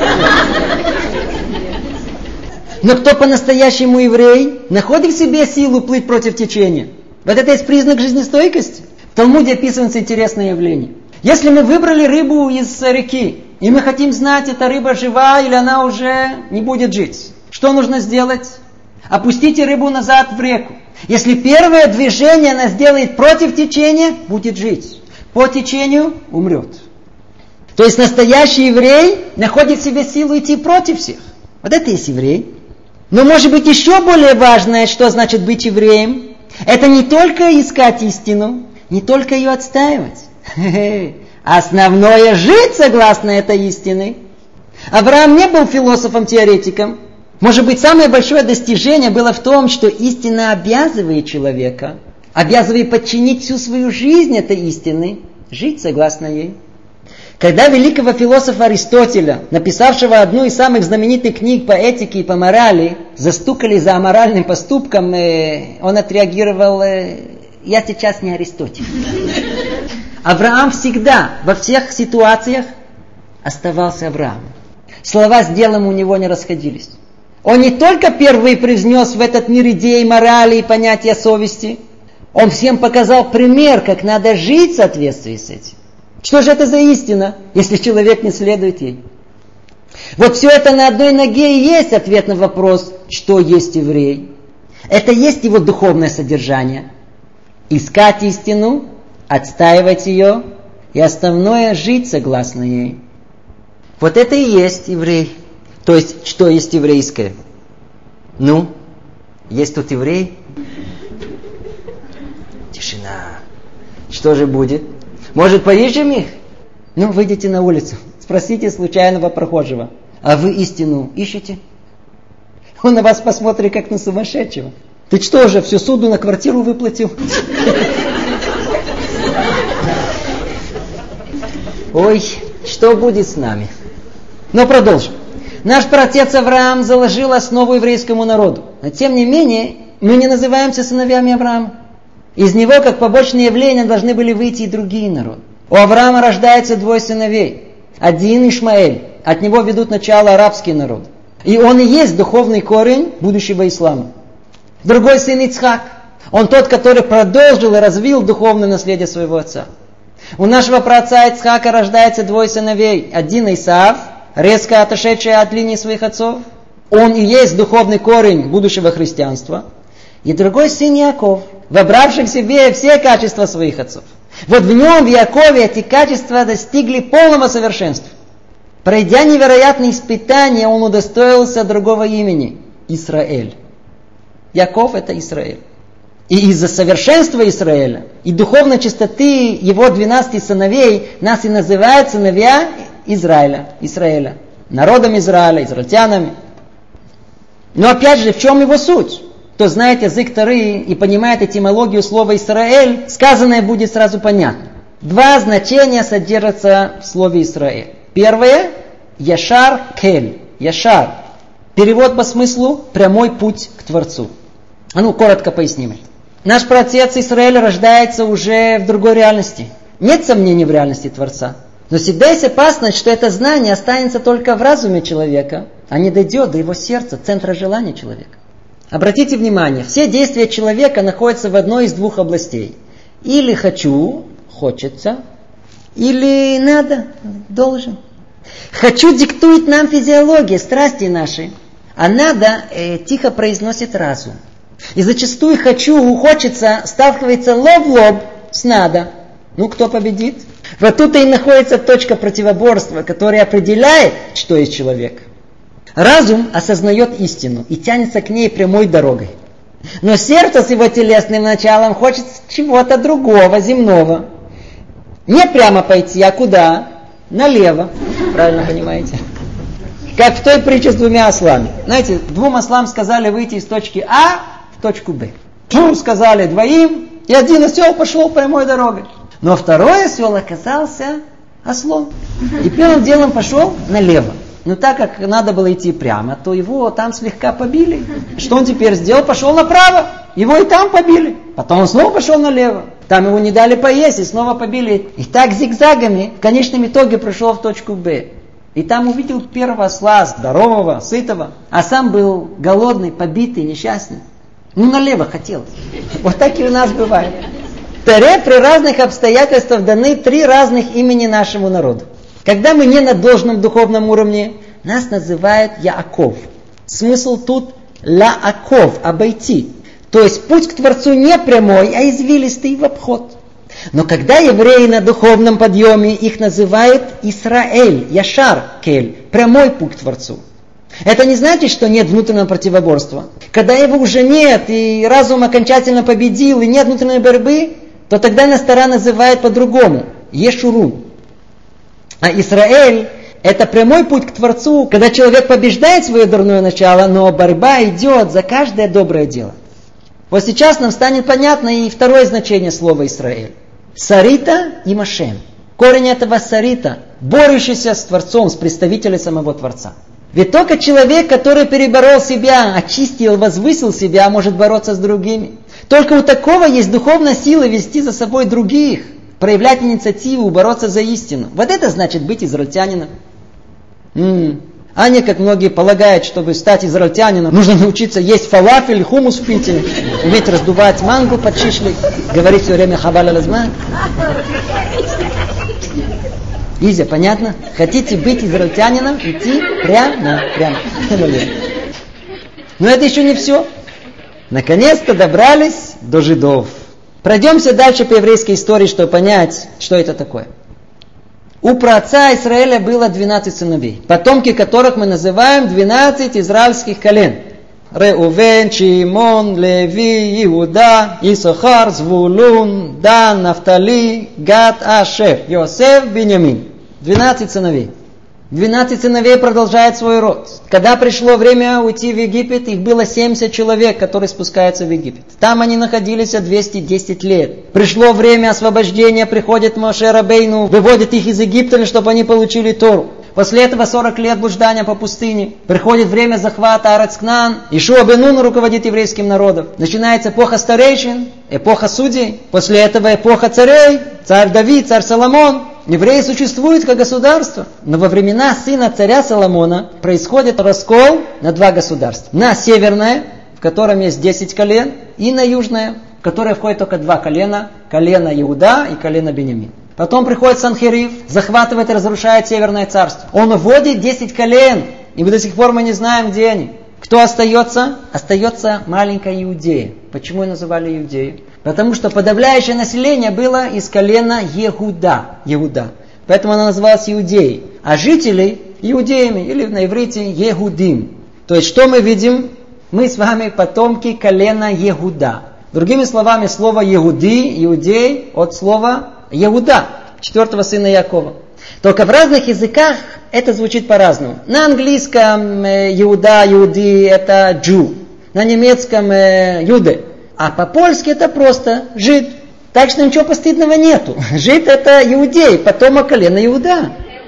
Speaker 1: Но кто по-настоящему еврей, находит в себе силу плыть против течения. Вот это есть признак жизнестойкости. В Талмуде описывается интересное явление. Если мы выбрали рыбу из реки, и мы хотим знать, эта рыба жива или она уже не будет жить, что нужно сделать? Опустите рыбу назад в реку. Если первое движение она сделает против течения, будет жить. По течению умрет. То есть настоящий еврей находит в себе силу идти против всех. Вот это и есть еврей. Но может быть еще более важное, что значит быть евреем, это не только искать истину, не только ее отстаивать. Основное — жить согласно этой истине. Авраам не был философом-теоретиком. Может быть, самое большое достижение было в том, что истина обязывает человека, обязывает подчинить всю свою жизнь этой истине, жить согласно ей. Когда великого философа Аристотеля, написавшего одну из самых знаменитых книг по этике и по морали, застукали за аморальным поступком, он отреагировал: «Я сейчас не Аристотель». Авраам всегда, во всех ситуациях, оставался Авраамом. Слова с делом у него не расходились. Он не только первый привнес в этот мир идеи морали и понятия совести, он всем показал пример, как надо жить в соответствии с этим. Что же это за истина, если человек не следует ей? Вот все это на одной ноге и есть ответ на вопрос, что есть еврей. Это есть его духовное содержание. Искать истину, отстаивать ее, и основное жить согласно ей. Вот это и есть еврей. То есть, что есть еврейское? Ну, есть тут еврей? Тишина. Что же будет? Может, поищем их? Ну, выйдите на улицу, спросите случайного прохожего. А вы истину ищете? Он на вас посмотрит, как на сумасшедшего. Ты что же, всю суду на квартиру выплатил? Ой, что будет с нами? Но продолжим. Наш праотец Авраам заложил основу еврейскому народу. Но тем не менее, мы не называемся сыновьями Авраама. Из него, как побочные явления, должны были выйти и другие народы. У Авраама рождается двое сыновей. Один Ишмаэль. От него ведут начало арабские народы. И он и есть духовный корень будущего ислама. Другой сын Ицхак. Он тот, который продолжил и развил духовное наследие своего отца. У нашего праотца Ицхака рождается двое сыновей. Один Исав, резко отошедший от линии своих отцов. Он и есть духовный корень будущего христианства. И другой сын Яков, вобравший в себе все качества своих отцов. Вот в нем, в Якове, эти качества достигли полного совершенства. Пройдя невероятные испытания, он удостоился другого имени – Исраэль. Яков – это Исраэль. И из-за совершенства Израиля и духовной чистоты его двенадцати сыновей нас и называют сыновья Израиля, Израиля, народом Израиля, израильтянами. Но опять же, в чем его суть? Кто знает язык Торы и понимает этимологию слова Израиль, сказанное будет сразу понятно. Два значения содержатся в слове Израиль. Первое – Яшар Кель, Яшар. Перевод по смыслу – прямой путь к Творцу. А ну, коротко поясним. Наш праотец Израиль рождается уже в другой реальности. Нет сомнений в реальности Творца. Но всегда есть опасность, что это знание останется только в разуме человека, а не дойдет до его сердца, центра желания человека. Обратите внимание, все действия человека находятся в одной из двух областей. Или хочу, хочется, или надо, должен. Хочу диктует нам физиология, страсти наши, а надо э, тихо произносит разум. И зачастую хочу, хочется, сталкивается лоб в лоб с надо. Ну, кто победит? Вот тут и находится точка противоборства, которая определяет, что есть человек. Разум осознает истину и тянется к ней прямой дорогой. Но сердце с его телесным началом хочет чего-то другого, земного. Не прямо пойти, а куда? Налево. Правильно понимаете? Как в той притче с двумя ослами. Знаете, двум ослам сказали выйти из точки А в точку Б. Двум сказали двоим, и один осел пошел прямой дорогой. Но второй осел оказался ослом. И первым делом пошел налево. Но так как надо было идти прямо, то его там слегка побили. Что он теперь сделал? Пошел направо. Его и там побили. Потом он снова пошел налево. Там его не дали поесть и снова побили. И так зигзагами в конечном итоге пришел в точку Б. И там увидел первого осла, здорового, сытого. А сам был голодный, побитый, несчастный. Ну, налево хотел. Вот так и у нас бывает. В Торе при разных обстоятельствах даны три разных имени нашему народу. Когда мы не на должном духовном уровне, нас называют Яаков. Смысл тут Лааков, обойти. То есть путь к Творцу не прямой, а извилистый в обход. Но когда евреи на духовном подъеме, их называют Исраэль, Яшар Кель, прямой путь к Творцу. Это не значит, что нет внутреннего противоборства. Когда его уже нет, и разум окончательно победил, и нет внутренней борьбы, то тогда нас Тора называет по-другому. Ешурун. А Израиль – это прямой путь к Творцу, когда человек побеждает свое дурное начало, но борьба идет за каждое доброе дело. Вот сейчас нам станет понятно и второе значение слова Израиль. Сарита и Машем. Корень этого сарита – борющийся с Творцом, с представителем самого Творца. Ведь только человек, который переборол себя, очистил, возвысил себя, может бороться с другими. Только у такого есть духовная сила вести за собой других, проявлять инициативу, бороться за истину. Вот это значит быть израильтянином. М-м. А не, как многие полагают, чтобы стать израильтянином, нужно научиться есть фалафель, хумус пить, уметь раздувать мангу под шишлик, говорить все время хаваль аль-азман. Изя, понятно? Хотите быть израильтянином, идти прямо, прямо. Но это еще не все. Наконец-то добрались до жидов. Пройдемся дальше по еврейской истории, чтобы понять, что это такое. У праотца Израиля было двенадцать сыновей, потомки которых мы называем двенадцать израильских колен. Реувен, Шимон, Леви, Иуда, Исахар, Звулун, Дан, Нафтали, Гад, Ашер, Йосеф, Биньямин. двенадцать сыновей. двенадцать сыновей продолжают свой род. Когда пришло время уйти в Египет, их было семьдесят человек, которые спускаются в Египет. Там они находились двести десять лет. Пришло время освобождения, приходит Моше Рабейну, выводит их из Египта, чтобы они получили Тору. После этого сорок лет блуждания по пустыне. Приходит время захвата Арец Кнаан. Ишуа бен Нун руководит еврейским народом. Начинается эпоха старейшин, эпоха судей. После этого эпоха царей, царь Давид, царь Соломон. Евреи существуют как государство. Но во времена сына царя Соломона происходит раскол на два государства. На северное, в котором есть десять колен, и на южное, в которое входит только два колена. Колено Иуда и колено Беньямин. Потом приходит Санхериф, захватывает и разрушает Северное царство. Он уводит десять колен, и до сих пор мы не знаем, где они. Кто остается? Остается маленькая Иудея. Почему ее называли Иудеей? Потому что подавляющее население было из колена Егуда. Егуда. Поэтому она называлась Иудеей. А жители иудеями, или на иврите Егудим. То есть, что мы видим? Мы с вами потомки колена Егуда. Другими словами, слово Егуди, Иудей, от слова Иуда, четвертого сына Якова. Только в разных языках это звучит по-разному. На английском Иуда, Иуди это Jew. На немецком Юде. А по-польски это просто жид. Так что ничего постыдного нету. Жид это иудей, потомок колена Иуда.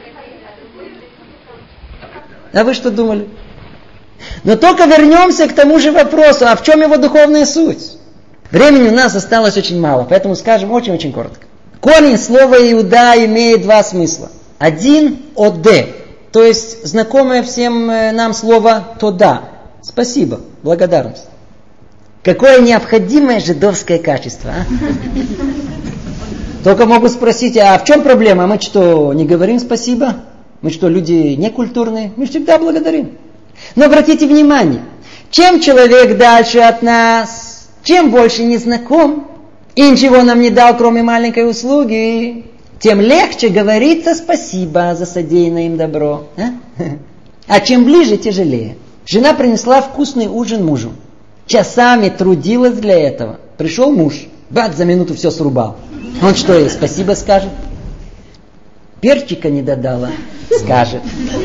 Speaker 1: А вы что думали? Но только вернемся к тому же вопросу, а в чем его духовная суть? Времени у нас осталось очень мало, поэтому скажем очень-очень коротко. Корень слова Иуда имеет два смысла. Один – оде, то есть знакомое всем нам слово тода. Спасибо, благодарность. Какое необходимое жидовское качество, а? Только могут спросить, а в чем проблема? Мы что, не говорим спасибо? Мы что, люди некультурные? Мы всегда благодарим. Но обратите внимание, чем человек дальше от нас, чем больше не знаком, и ничего нам не дал, кроме маленькой услуги, тем легче говорится спасибо за содеянное им добро. А? А чем ближе, тяжелее. Жена принесла вкусный ужин мужу. Часами трудилась для этого. Пришел муж, бац, за минуту все срубал. Он что, ей спасибо скажет? Перчика не додала, скажет.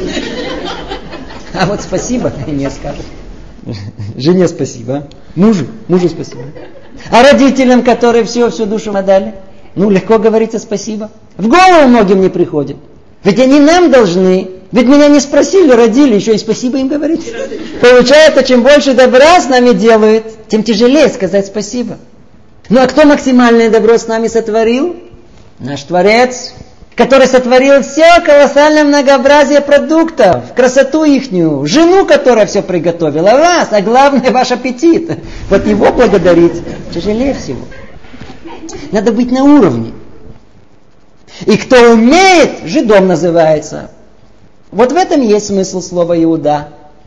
Speaker 1: А вот спасибо не скажет. Жене спасибо, мужу, мужу спасибо. А родителям, которые все, всю душу отдали, ну, легко говорится спасибо. В голову многим не приходит. Ведь они нам должны. Ведь меня не спросили, родили, еще и спасибо им говорить. Получается, чем больше добра с нами делают, тем тяжелее сказать спасибо. Ну, а кто максимальное добро с нами сотворил? Наш Творец, который сотворил все колоссальное многообразие продуктов, красоту ихнюю, жену, которая все приготовила, вас, а главное, ваш аппетит. Вот его благодарить тяжелее всего. Надо быть на уровне. И кто умеет, жидом называется. Вот в этом есть смысл слова Иуда.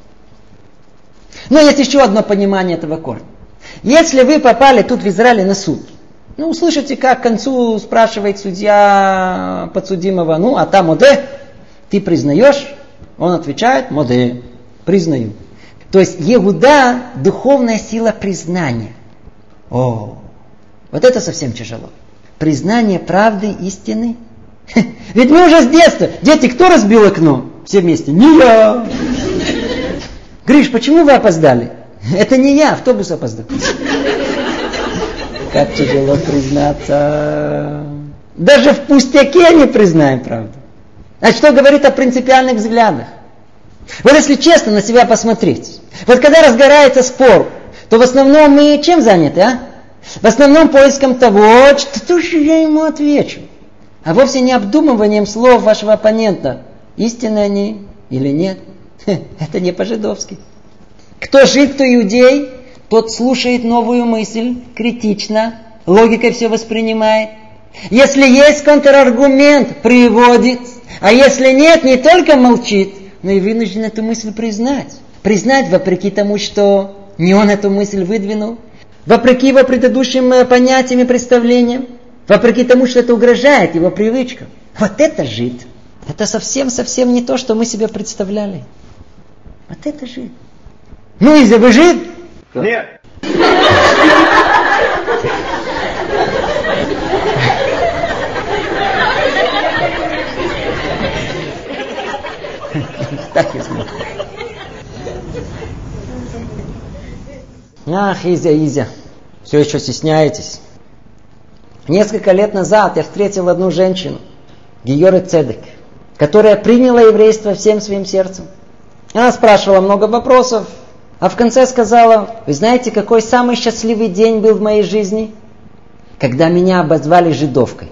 Speaker 1: Но есть еще одно понимание этого корня. Если вы попали тут в Израиле на суд, ну, услышите, как к концу спрашивает судья подсудимого, ну, а там моде, ты признаешь? Он отвечает, моде, признаю. То есть Иуда – духовная сила признания. О, вот это совсем тяжело. Признание правды, истины. Ведь мы уже с детства. Дети, кто разбил окно? Все вместе. Не я. Гриш, почему вы опоздали? Это не я, автобус опоздал. Как тяжело признаться. Даже в пустяке не признаем правду. А что говорит о принципиальных взглядах? Вот если честно на себя посмотреть. Вот когда разгорается спор, то в основном мы чем заняты, а? В основном поиском того, что же я ему отвечу. А вовсе не обдумыванием слов вашего оппонента. Истинны они или нет. Это не по-жидовски. Кто жид, кто иудей, тот слушает новую мысль критично, логикой все воспринимает. Если есть контраргумент, приводит. А если нет, не только молчит, но и вынужден эту мысль признать. Признать вопреки тому, что не он эту мысль выдвинул. Вопреки его предыдущим понятиям и представлениям. Вопреки тому, что это угрожает его привычкам. Вот это жид. Это совсем-совсем не то, что мы себе представляли. Вот это жид. Ну, Изя, вы жид?
Speaker 3: Нет.
Speaker 1: Так я смотрю. Ах, Изя, Изя, все еще стесняетесь. Несколько лет назад я встретил одну женщину, Гиора Цедек, которая приняла еврейство всем своим сердцем. Она спрашивала много вопросов, а в конце сказала: вы знаете, какой самый счастливый день был в моей жизни? Когда меня обозвали жидовкой.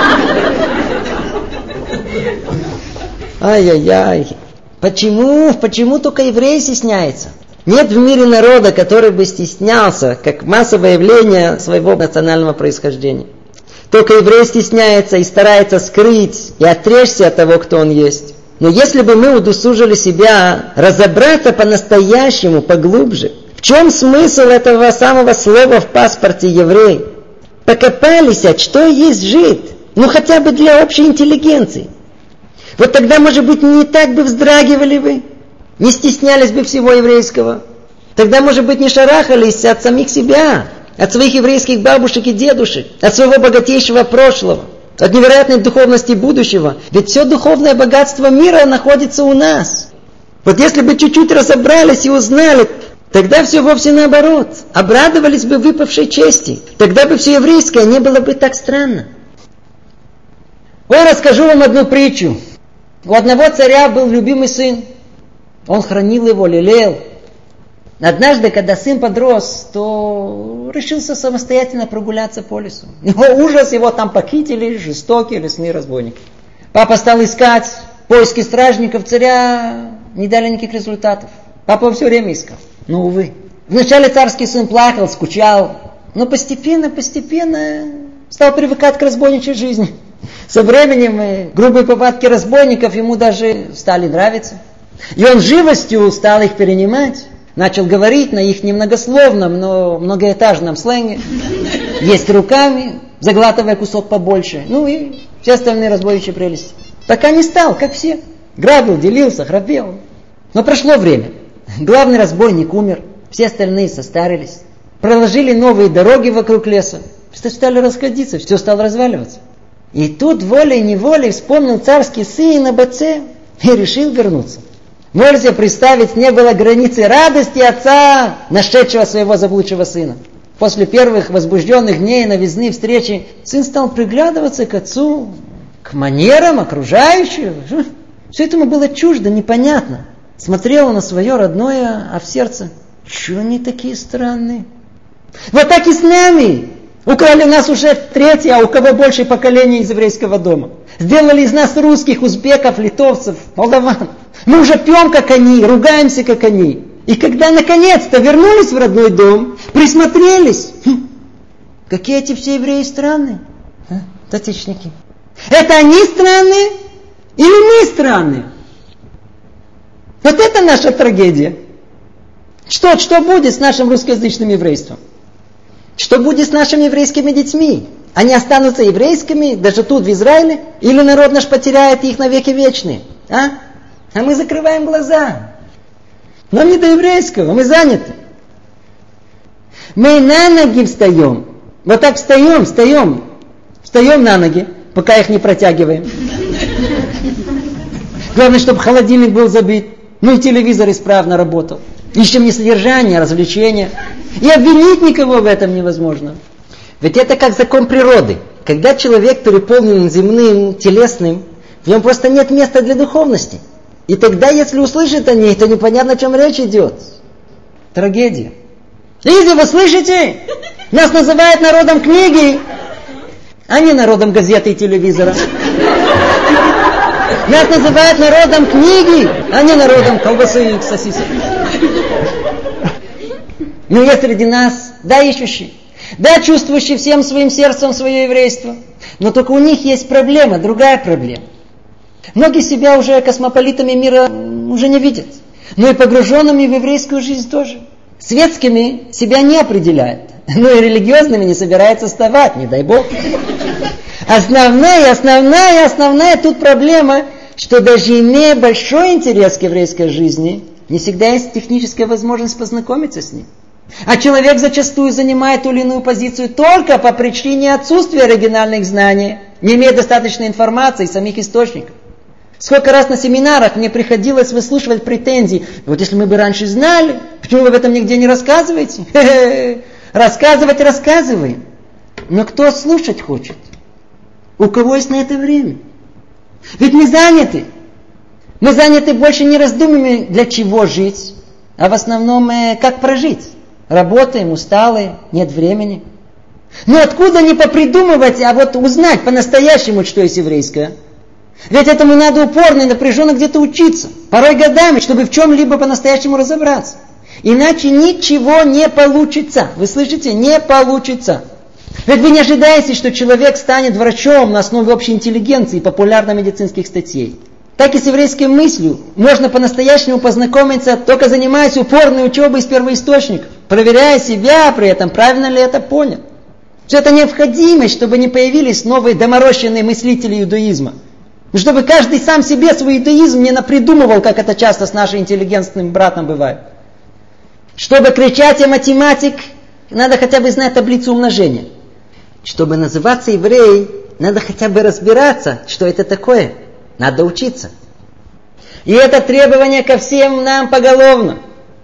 Speaker 1: Ай-яй-яй. Почему? Почему только еврей стесняется? Нет в мире народа, который бы стеснялся, как массовое явление своего национального происхождения. Только еврей стесняется и старается скрыть и отречься от того, кто он есть. Но если бы мы удосужили себя разобраться по-настоящему, поглубже, в чем смысл этого самого слова в паспорте еврей? Покопались, а что есть жид? Ну хотя бы для общей интеллигенции. Вот тогда, может быть, не так бы вздрагивали вы, не стеснялись бы всего еврейского. Тогда, может быть, не шарахались от самих себя, от своих еврейских бабушек и дедушек, от своего богатейшего прошлого, от невероятной духовности будущего. Ведь все духовное богатство мира находится у нас. Вот если бы чуть-чуть разобрались и узнали, тогда все вовсе наоборот. Обрадовались бы выпавшей чести. Тогда бы все еврейское не было бы так странно. Ой, расскажу вам одну притчу. У одного царя был любимый сын. Он хранил его, лелеял. Однажды, когда сын подрос, то решился самостоятельно прогуляться по лесу. Его ужас, его там похитили жестокие лесные разбойники. Папа стал искать, поиски стражников царя не дали никаких результатов. Папа все время искал, но увы. Вначале царский сын плакал, скучал, но постепенно, постепенно стал привыкать к разбойничьей жизни. Со временем грубые повадки разбойников ему даже стали нравиться. И он живостью стал их перенимать. Начал говорить на их немногословном, но многоэтажном сленге. Есть руками, заглатывая кусок побольше. Ну и все остальные разбойничьи прелести. Пока не стал, как все. Грабил, делился, храпел. Но прошло время. Главный разбойник умер. Все остальные состарились. Проложили новые дороги вокруг леса. Все стали расходиться, все стало разваливаться. И тут волей-неволей вспомнил царский сын об отце и решил вернуться. Можете представить, не было границы радости отца, нашедшего своего заблудшего сына. После первых возбужденных дней новизны встречи сын стал приглядываться к отцу, к манерам окружающих. Все это ему было чуждо, непонятно. Смотрел он на свое родное, а в сердце: чего они такие странные? Вот так и с нами. Украли нас уже третье, а у кого больше поколений из еврейского дома. Сделали из нас русских, узбеков, литовцев, молдаван. Мы уже пьем, как они, ругаемся, как они. И когда наконец-то вернулись в родной дом, присмотрелись. Хм, какие эти все евреи странные. А, татечники. Это они странные? Или мы странные? Вот это наша трагедия. Что, что будет с нашим русскоязычным еврейством? Что будет с нашими еврейскими детьми? Они останутся еврейскими, даже тут, в Израиле? Или народ наш потеряет их навеки вечные? А? А мы закрываем глаза. Нам не до еврейского, мы заняты. Мы на ноги встаем. Вот так встаем, встаем. Встаем на ноги, пока их не протягиваем. Главное, чтобы холодильник был забит. Ну и телевизор исправно работал. Ищем не содержание, а развлечения. И обвинить никого в этом невозможно. Ведь это как закон природы. Когда человек переполнен земным, телесным, в нем просто нет места для духовности. И тогда, если услышит о ней, то непонятно, о чем речь идет. Трагедия. Лиза, вы слышите? Нас называют народом книги, а не народом газеты и телевизора. Нас называют народом книги, а не народом колбасы и сосисок. Но есть среди нас, да, ищущие, да, чувствующие всем своим сердцем свое еврейство. Но только у них есть проблема, другая проблема. Многие себя уже космополитами мира уже не видят. Но и погруженными в еврейскую жизнь тоже. Светскими себя не определяют. Но и религиозными не собираются вставать, не дай Бог. Основная, основная, основная тут проблема, что даже имея большой интерес к еврейской жизни, не всегда есть техническая возможность познакомиться с ним. А человек зачастую занимает ту или иную позицию только по причине отсутствия оригинальных знаний, не имея достаточной информации из самих источников. Сколько раз на семинарах мне приходилось выслушивать претензии. Вот если мы бы раньше знали, почему вы об этом нигде не рассказываете? Хе-хе. Рассказывать рассказываем. Но кто слушать хочет? У кого есть на это время? Ведь мы заняты. Мы заняты больше не раздумьями, для чего жить, а в основном, как прожить. Работаем, усталые, нет времени. Но откуда не попридумывать, а вот узнать по-настоящему, что есть еврейское? Ведь этому надо упорно и напряженно где-то учиться. Порой годами, чтобы в чем-либо по-настоящему разобраться. Иначе ничего не получится. Вы слышите? Не получится. Ведь вы не ожидаете, что человек станет врачом на основе общей интеллигенции и популярно-медицинских статей. Так и с еврейской мыслью можно по-настоящему познакомиться, только занимаясь упорной учебой из первоисточников, проверяя себя при этом, правильно ли это понял. Что это необходимость, чтобы не появились новые доморощенные мыслители иудаизма. Чтобы каждый сам себе свой иудаизм не напридумывал, как это часто с нашим интеллигентным братом бывает. Чтобы кричать о математик, надо хотя бы знать таблицу умножения. Чтобы называться евреем, надо хотя бы разбираться, что это такое. Надо учиться. И это требование ко всем нам поголовно.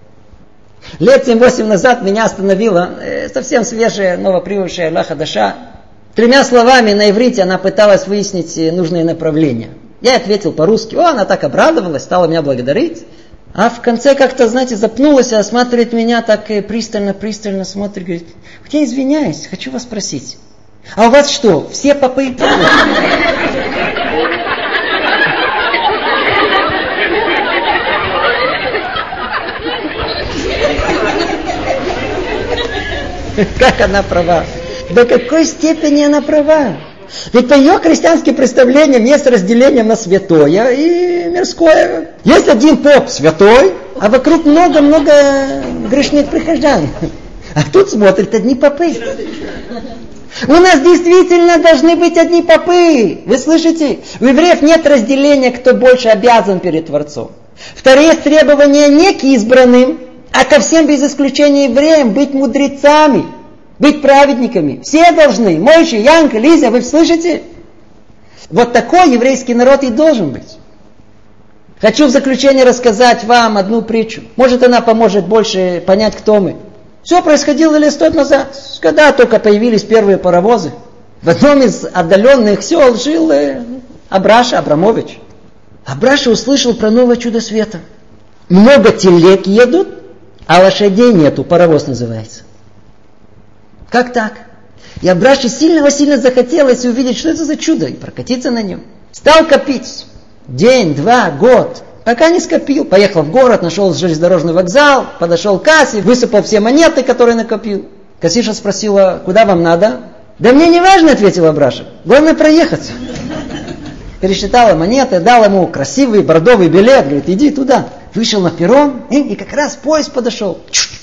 Speaker 1: Лет семь-восемь назад меня остановила э, совсем свежая, новоприбывшая Аллаха Даша. Тремя словами на иврите она пыталась выяснить нужные направления. Я ответил по-русски. О, она так обрадовалась, стала меня благодарить. А в конце как-то, знаете, запнулась, осматривает меня так пристально-пристально смотрит, говорит: я извиняюсь, хочу вас спросить. А у вас что, все попы? Как она права? До какой степени она права? Ведь по ее христианским представлениям есть разделение на святое и мирское. Есть один поп святой, а вокруг много-много грешных прихожан. А тут смотрят одни попы. У нас действительно должны быть одни попы. Вы слышите? У евреев нет разделения, кто больше обязан перед Творцом. Второе требование не к избранным, а ко всем без исключения евреям быть мудрецами, быть праведниками. Все должны. Мойши, Янка, Лиза, вы слышите? Вот такой еврейский народ и должен быть. Хочу в заключение рассказать вам одну притчу. Может, она поможет больше понять, кто мы. Все происходило лет сто лет назад, когда только появились первые паровозы. В одном из отдаленных сел жил Абраша Абрамович. Абраша услышал про новое чудо света. Много телег едут, а лошадей нету, паровоз называется. Как так? И Абраше сильно-сильно захотелось увидеть, что это за чудо, и прокатиться на нем. Стал копить. День, два, год. Пока не скопил. Поехал в город, нашел железнодорожный вокзал, подошел к кассе, высыпал все монеты, которые накопил. Кассирша спросила: куда вам надо? Да мне не важно, ответил Абраша. Главное проехать. Пересчитала монеты, дал ему красивый бордовый билет. Говорит: иди туда. Вышел на перрон, и, и как раз поезд подошел.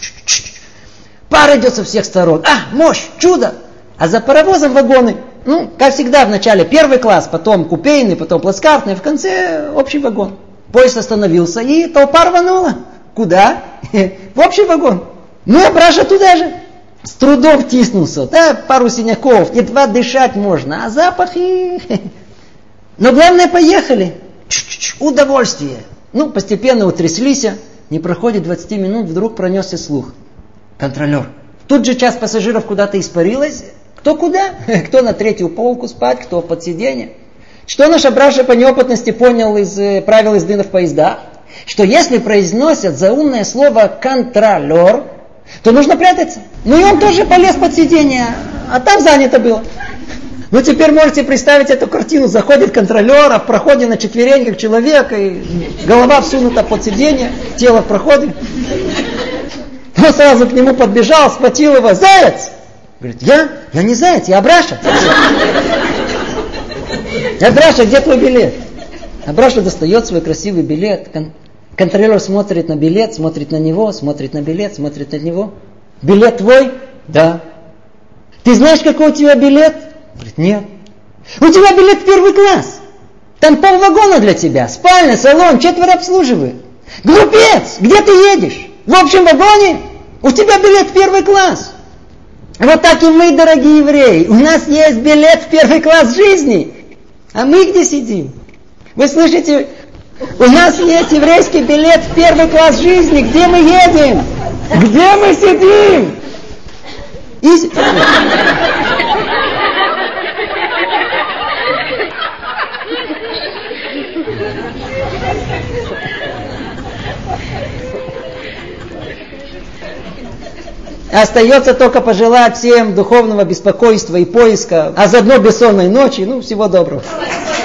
Speaker 1: Пар идет со всех сторон. А, мощь, чудо! А за паровозом вагоны. Ну, как всегда, вначале первый класс, потом купейный, потом плацкартный, в конце общий вагон. Поезд остановился, и толпа рванула. Куда? В общий вагон. Ну, Абраша туда же. С трудом втиснулся. Да, пару синяков, едва дышать можно, а запахи... Но главное, поехали. Ч-ч-ч, удовольствие. Ну, постепенно утряслись. Не проходит двадцать минут, вдруг пронесся слух. Контролер. Тут же часть пассажиров куда-то испарилась. Кто куда? Кто на третью полку спать, кто под сиденье. Что наш Абраша по неопытности понял из правил езды в поездах? Что если произносят заумное слово «контролер», то нужно прятаться. Ну и он тоже полез под сиденье, а там занято было. Ну теперь можете представить эту картину. Заходит контролер, а в проходе на четвереньках человек, и голова всунута под сиденье, тело в проходе. Он сразу к нему подбежал, схватил его: «Заяц!» Говорит: я? Я не заяц, я Абраша. Я спрашиваю, где твой билет? Абраша достает свой красивый билет. Контролер смотрит на билет, смотрит на него, смотрит на билет, смотрит на него. Билет твой? Да. Ты знаешь, какой у тебя билет? Говорит, нет. У тебя билет в первый класс. Там полвагона для тебя. Спальня, салон, четверо обслуживают. Глупец! Где ты едешь? В общем вагоне? У тебя билет в первый класс. Вот так и мы, дорогие евреи. У нас есть билет в первый класс жизни. А мы где сидим? Вы слышите? У нас есть еврейский билет в первый класс жизни. Где мы едем? Где мы сидим? И... Остается только пожелать всем духовного беспокойства и поиска, а заодно бессонной ночи. Ну, всего доброго.